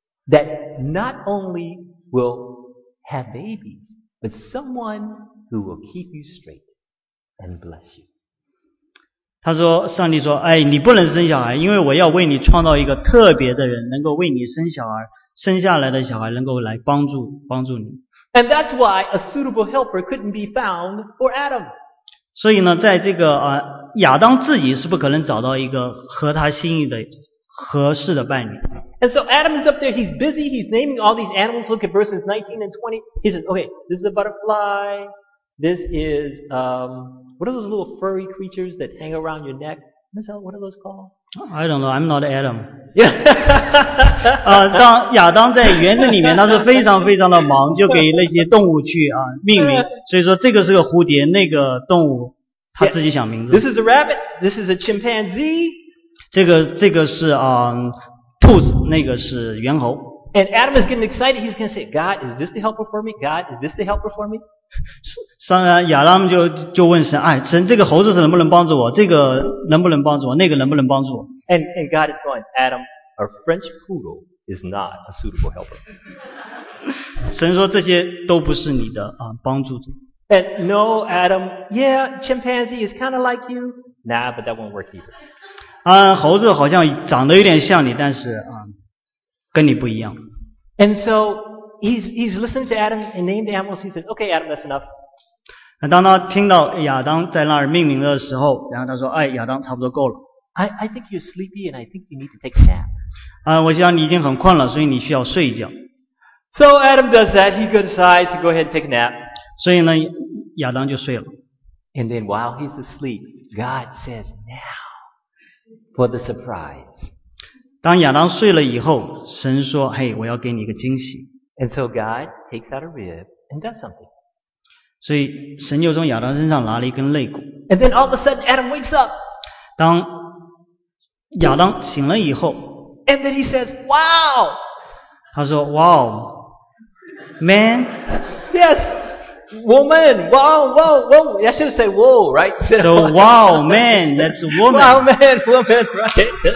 that not only will have babies, but someone who will keep you straight and bless you. 他说，上帝说，哎，你不能生小孩，因为我要为你创造一个特别的人，能够为你生小孩，生下来的小孩能够来帮助你。 And that's why a suitable helper couldn't be found for Adam. 所以呢，在这个亚当自己是不可能找到一个合他心意的合适的伴侣。 And so Adam is up there, he's busy, he's naming all these animals. Look at verses 19 and 20. He says, okay, this is a butterfly. This is, what are those little furry creatures that hang around your neck? What are those called? I don't know, I'm not Adam. Yeah. 当亚当在园子里面，他是非常非常的忙，就给那些动物去命名。所以说这个是个蝴蝶，那个动物他自己想名字。 This is a rabbit. This is a chimpanzee. 这个是兔子，那个是猿猴。 And Adam is getting excited. He's going to say, God, is this the helper for me? God, is this the helper for me? 亚当就问神，哎，神，这个猴子能不能帮助我？这个能不能帮助我？那个能不能帮助我？ And God is going, Adam, a French poodle is not a suitable helper. 神说这些都不是你的帮助者。 And no, Adam, yeah, chimpanzee is kind of like you. Nah, but that won't work either. 猴子好像长得有点像你，但是跟你不一样。 And so he's listening to Adam and named the animals. He says, okay, Adam, that's enough. 那当他听到亚当在那儿命名的时候，然后他说，哎，亚当差不多够了。 I think you're sleepy and I think you need to take a nap. 我想你已经很困了，所以你需要睡一觉。 So Adam does that. He decides to go ahead and take a nap. 所以呢，亚当就睡了。 And then while he's asleep, God says, now for the surprise. 当亚当睡了以后，神说，嘿，我要给你一个惊喜。 And so God takes out a rib and does something. 所以神就从亚当身上拿了一根肋骨。 And then all of a sudden Adam wakes up. 当亚当醒了以后， And then he says, wow. 他说 wow man. Yes, woman. Wow, whoa, whoa. I should say whoa, right? So wow man, that's a woman. Wow, man, woman, right?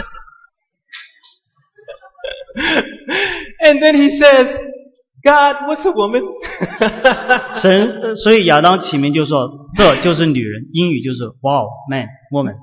And then he says, God, what's a woman? 所以亚当起名就说这就是女人，英语就是 wow man woman.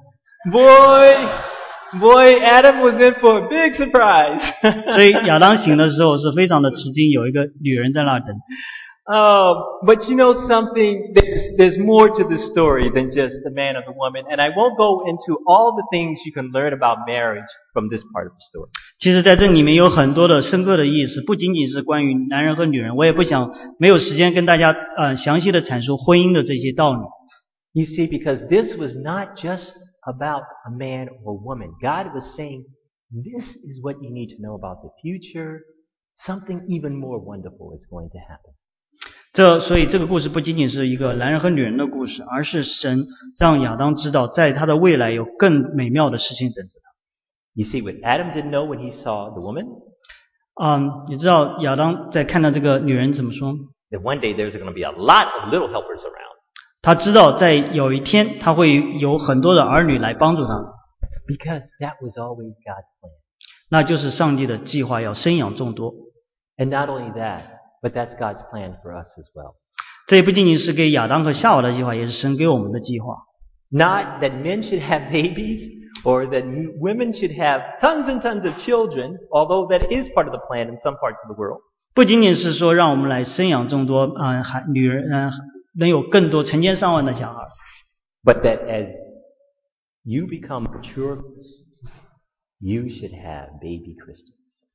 Boy, Adam was in for a big surprise. 所以亚当醒的时候是非常的吃惊，有一个女人在那儿等。 But you know something? There's more to the story than just the man and the woman, and I won't go into all the things you can learn about marriage from this part of the story. 其实在这里面有很多的深刻的意思，不仅仅是关于男人和女人，我也不想没有时间跟大家详细的阐述婚姻的这些道理。 You see, because this was not just about a man or woman. God was saying, this is what you need to know about the future. Something even more wonderful is going to happen. 所以这个故事不仅仅是一个男人和女人的故事，而是神让亚当知道，在他的未来有更美妙的事情等着他。 You see, what Adam didn't know when he saw the woman, 你知道亚当在看到这个女人怎么说？ that one day there's going to be a lot of little helpers around. 他知道在有一天他会有很多的儿女来帮助他， Because that was always God's plan. 那就是上帝的计划，要生养众多。 And not only that, but that's God's plan for us as well. 这也不仅仅是给亚当和夏娃的计划，也是神给我们的计划。 Not that men should have babies or that women should have tons and tons of children, although that is part of the plan in some parts of the world. 不仅仅是说让我们来生养众多女人能有更多成千上万的小孩， But that as you become mature, you should have baby Christians.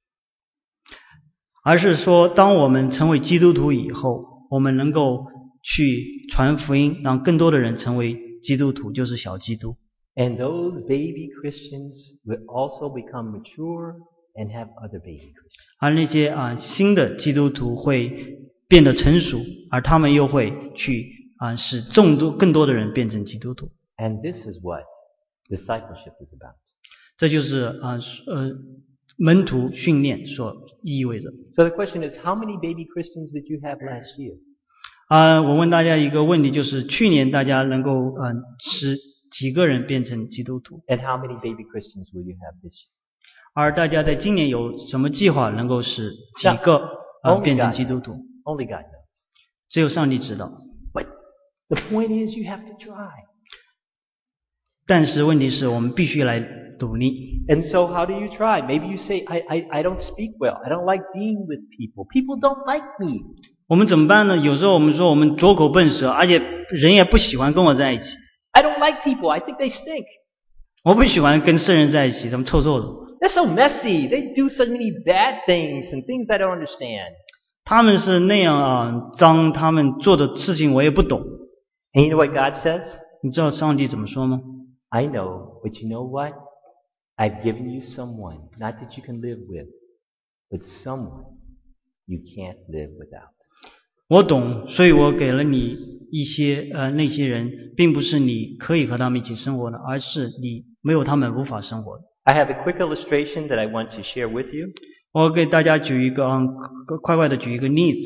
而是说当我们成为基督徒以后，我们能够去传福音，让更多的人成为基督徒，就是小基督。 And those baby Christians will also become mature and have other baby Christians. 而那些新的基督徒会变得成熟，而他们又会去使更多的人变成基督徒。 And this is what discipleship is about. 这就是门徒训练所意味着。 So the question is, how many baby Christians did you have last year? 我问大家一个问题，就是去年大家能够使几个人变成基督徒？ And how many baby Christians will you have this year? 而大家在今年有什么计划能够使几个变成基督徒？ Only God knows. 只有上帝知道。 But the point is, you have to try. 但是问题是我们必须来努力。 And so how do you try? Maybe you say, I don't speak well. I don't like being with people. People don't like me. 我们怎么办呢？有时候我们说我们拙口笨舌，而且人也不喜欢跟我在一起。 I don't like people. I think they stink. 我不喜欢跟圣人在一起，他们臭臭的。 They're so messy. They do so many bad things and things I don't understand. 他们是那样脏，他们做的事情我也不懂。 And you know what God says? 你知道上帝怎么说吗？ I know, but you know what? I've given you someone, not that you can live with, but someone you can't live without. 我懂，所以我给了你一些那些人，并不是你可以和他们一起生活的，而是你没有他们无法生活的。 I have a quick illustration that I want to share with you. 我给大家举一个快的举一个例子。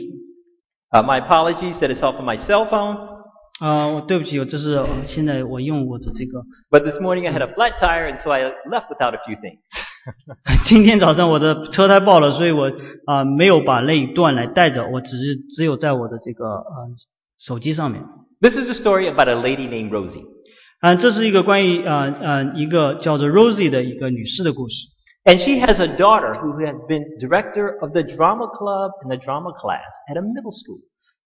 My apologies that it's off of my cell phone. 对不起，这是现在我用我的这个。 But this morning I had a flat tire, and so I left without a few things. 今天早上我的车胎爆了，所以我没有把那一段来带着，我只有在我的这个手机上面。 This is a story about a lady named Rosie. 这是一个关于一个叫做 Rosie 的一个女士的故事。 And she has a daughter who has been director of the drama club and the drama class at a middle school.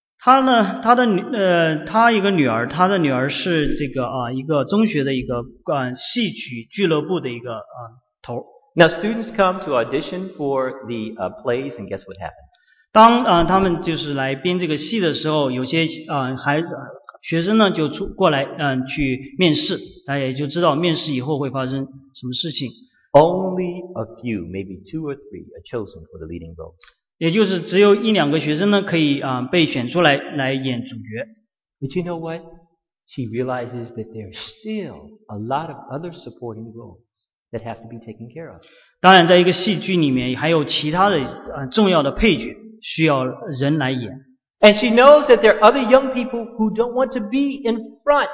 她一个女儿，她的女儿是这个一个中学的一个戏曲俱乐部的一个头。 Now students come to audition for the plays, and guess what happens? 当他们就是来编这个戏的时候，有些学生呢就过来去面试，大家也就知道面试以后会发生什么事情。 Only a few, maybe 2 or 3, are chosen for the leading roles. 也就是只有1-2个学生呢可以被选出来演主角。 But you know what? She realizes that there's still a lot of other supporting roles that have to be taken care of. 当然，在一个戏剧里面还有其他的重要的配角需要人来演。 And she knows that there are other young people who don't want to be in front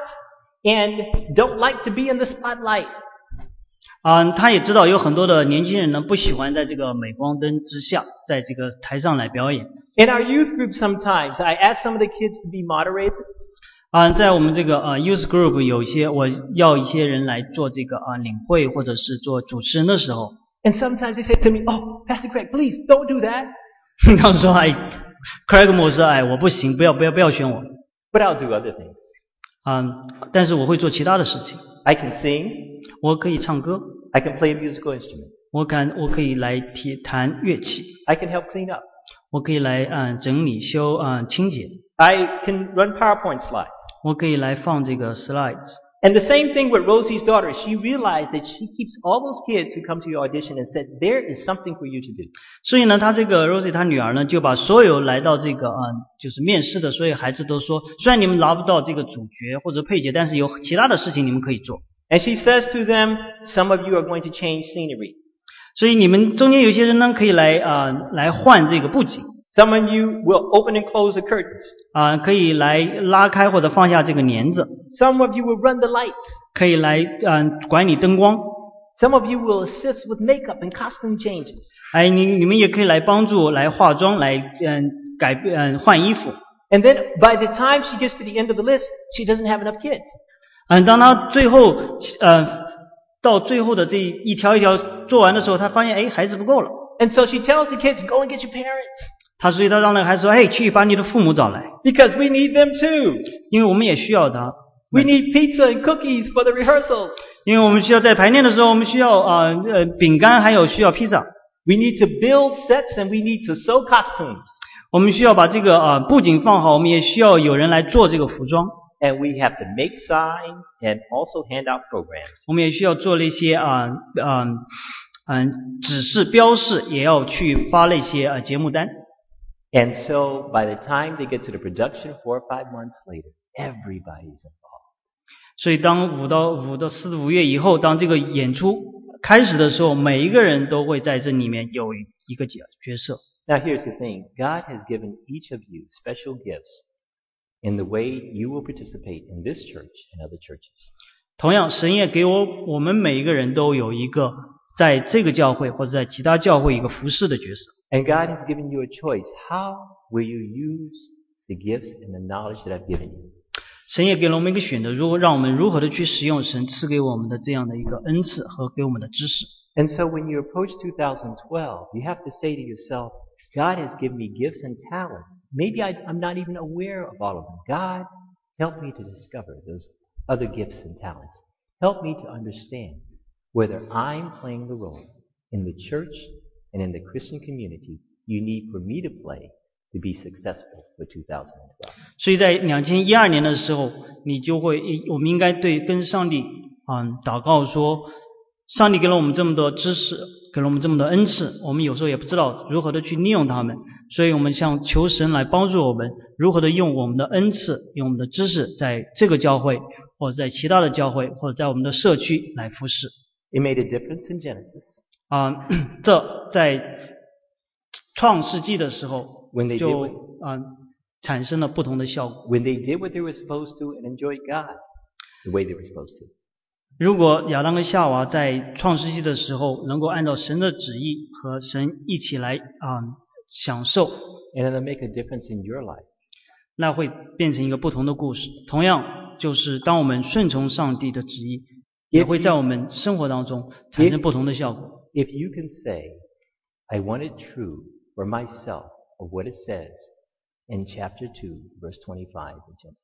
and don't like to be in the spotlight. 他也知道有很多的年轻人呢不喜欢在这个镁光灯之下，在这个台上来表演。 In our youth group sometimes, I ask some of the kids to be moderated. 在我们这个youth group 我要一些人来做这个领会或者是做主持人的时候， And sometimes they say to me, "Oh, Pastor Craig, please don't do that." 他们说Craig 牧师，我不行，不要选我。 But I'll do other things. 但是我会做其他的事情。 I can sing. 我可以唱歌， I can play a musical instrument. 我可以来弹乐器， I can help clean up. 我可以来整理清洁， I can run PowerPoint slides. 我可以来放这个 slides。 And the same thing with Rosie's daughter. She realized that she keeps all those kids who come to your audition and said, there is something for you to do. 所以呢，他这个 Rosie 他女儿呢，就把所有来到这个就是面试的所有孩子都说，虽然你们拿不到这个主角或者配角，但是有其他的事情你们可以做。 And she says to them, some of you are going to change scenery. 所以你们中间有些人呢，可以来换这个布景。 Some of you will open and close the curtains. 可以来拉开或者放下这个帘子。 Some of you will run the lights. 可以来管理灯光。 Some of you will assist with makeup and costume changes. 你们也可以来帮助来化妆，来换衣服。 And then by the time she gets to the end of the list, she doesn't have enough kids. 当她最后到最后的这一条一条做完的时候，她发现孩子不够了。 And so she tells the kids, go and get your parents. 所以她让那个孩子说，去把你的父母找来。 Because we need them too. 因为我们也需要他。 We need pizza and cookies for the rehearsals. 因为我们需要在排练的时候，我们需要饼干，还有需要披萨。 We need to build sets and we need to sew costumes. 我们需要把这个布景放好，我们也需要有人来做这个服装。 And we have to make signs and also hand out programs. 我们也需要做那些指示标示，也要去发那些节目单。 And so by the time they get to the production 4 or 5 months later, everybody's involved. 所以当5月以后，当这个演出开始的时候，每一个人都会在这里面有一个角色。 Now here's the thing. God has given each of you special gifts in the way you will participate in this church and other churches. 同样，神也给我们每一个人都有一个在这个教会或者在其他教会一个服侍的角色。 And God has given you a choice. How will you use the gifts and the knowledge that I've given you? 神也给了我们一个选择，让我们如何的去使用神赐给我们的这样的一个恩赐和给我们的知识。 And so when you approach 2012, you have to say to yourself, God has given me gifts and talents. Maybe I'm not even aware of all of them. God, help me to discover those other gifts and talents. Help me to understand whether I'm playing the role in the church and in the Christian community you need for me to play to be successful for 2012. 所以在2012年的时候，我们应该跟上帝祷告说，上帝给了我们这么多知识，给了我们这么多恩赐，我们有时候也不知道如何的去利用它们，所以我们向求神来帮助我们如何的用我们的恩赐，用我们的知识，在这个教会或者在其他的教会或者在我们的社区来服侍。 It made a difference in Genesis. 这在创世纪的时候 When they 就 did 产生了不同的效果。 when they did what they were supposed to and enjoyed God the way they were supposed to. 如果亚当跟夏娃在创世纪的时候能够按照神的旨意和神一起来享受， And it'll make a difference in your life. 那会变成一个不同的故事。同样，就是当我们顺从上帝的旨意，也会在我们生活当中产生不同的效果。 If you can say, I want it true for myself of what it says in chapter 2, verse 25 of Genesis.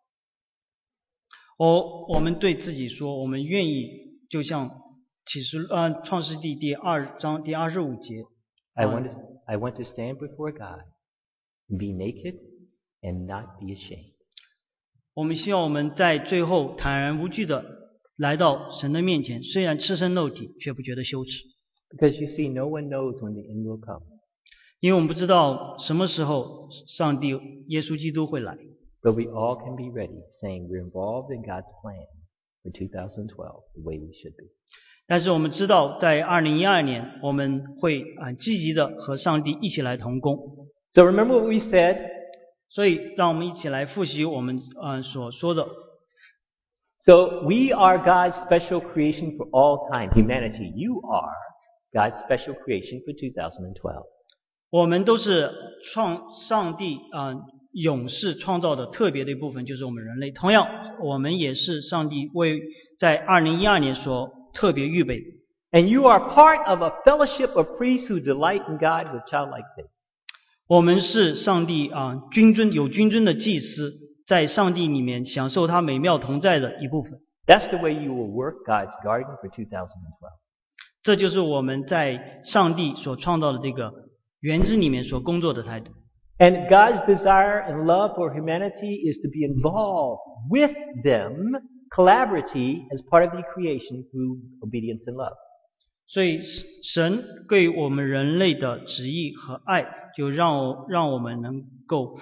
我们对自己说，我们愿意就像创世纪第2章第25节 I want to stand before God and be naked and not be ashamed. 我们希望我们在最后坦然无惧的来到神的面前，虽然赤身露体，却不觉得羞耻。 Because you see, no one knows when the end will come. 因为我们不知道什么时候上帝耶稣基督会来， But we all can be ready, saying we're involved in God's plan for 2012 the way we should be. 但是我们知道在2012年我们会积极的和上帝一起来同工。 So remember what we said? 所以让我们一起来复习我们所说的。 So we are God's special creation for all time. Humanity, you are God's special creation for 2012. 我们都是上帝永世创造的特别的一部分，就是我们人类。同样，我们也是上帝在2012年所特别预备的。 And you are part of a fellowship of priests who delight in God with childlike faith. 我们是上帝有君尊的祭司，在上帝里面享受他美妙同在的一部分。 That's the way you will work God's garden for 2012. 这就是我们在上帝所创造的这个园子里面所工作的态度。 And God's desire and love for humanity is to be involved with them, collaboratively, as part of the creation through obedience and love. 所以神对我们人类的旨意和爱，就让我们能够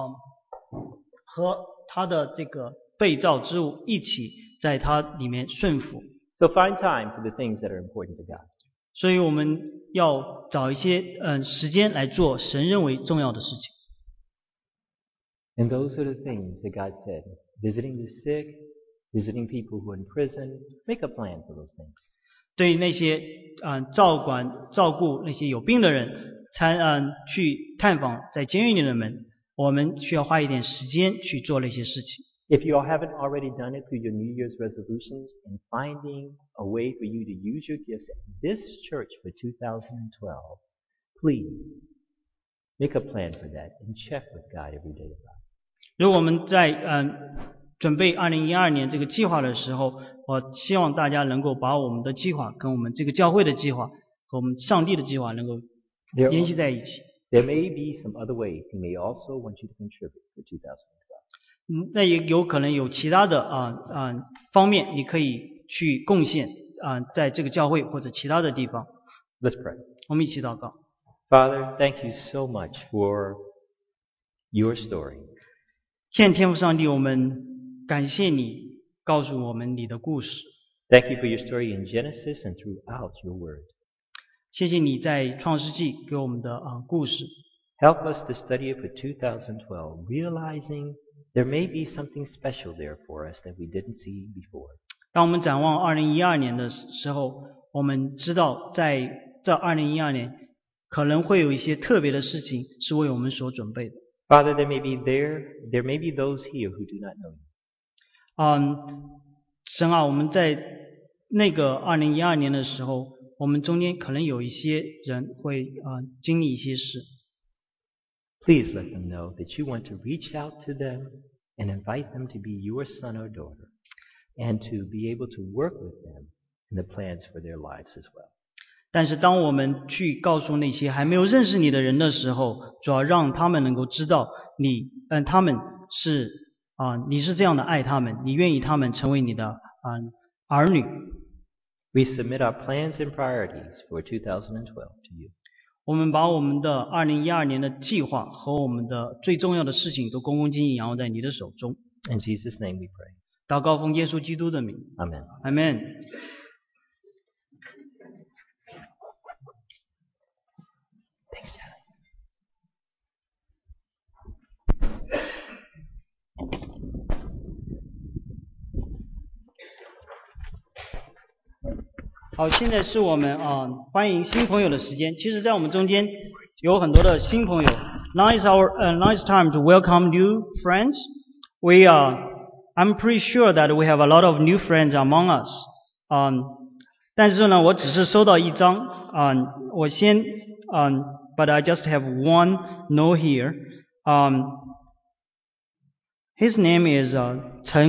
和他的这个被造之物一起在他里面顺服。 So find time for the things that are important to God. 所以我们要找一些时间来做神认为重要的事情。 And those are the things that God said. Visiting the sick, visiting people who are in prison. Make a plan for those things. 对那些照顾那些有病的人，去探访在监狱里的人，我们需要花一点时间去做那些事情。 If you haven't already done it through your New Year's resolutions and finding a way for you to use your gifts at this church for 2012, please make a plan for that and check with God every day about it. 如果我们在准备2012年这个计划的时候，我希望大家能够把我们的计划跟我们这个教会的计划和我们上帝的计划能够联系在一起。 There may be some other ways He may also want you to contribute for 2012. 那也有可能有其他的方面，你可以去贡献在这个教会或者其他的地方。 Let's pray. 我们一起祷告。 Father, thank you so much for your story. 亲爱的天父上帝，我们感谢你告诉我们你的故事。 Thank you for your story in Genesis and throughout your word. 谢谢你在创世纪给我们的故事。 Help us to study it for 2012, realizing there may be something special there for us that we didn't see before. 当我们展望2012年的时候，我们知道在这2012年可能会有一些特别的事情是为我们所准备的。 Father, there may be those here who do not know you. 神啊，我们在那个2012年的时候，我们中间可能有一些人会经历一些事。 Please let them know that you want to reach out to them and invite them to be your son or daughter, and to be able to work with them in the plans for their lives as well. 但是当我们去告诉那些还没有认识你的人的时候，主要让他们能够知道你，他们是你是这样的爱他们，你愿意他们成为你的儿女。 We submit our plans and priorities for 2012 to you. 我们把我们的2012年的计划和我们的最重要的事情都恭恭敬敬仰望在你的手中。 In Jesus' name we pray. 祷告奉耶稣基督的名 Amen. ，Amen。 Thanks, Charlie. 好，现在是我们欢迎新朋友的时间。其实，在我们中间有很多的新朋友。Now is our nice time to welcome new friends. I'm pretty sure that we have a lot of new friends among us. 但是呢，我只是收到一张我先but I just have one note here. His name is 陈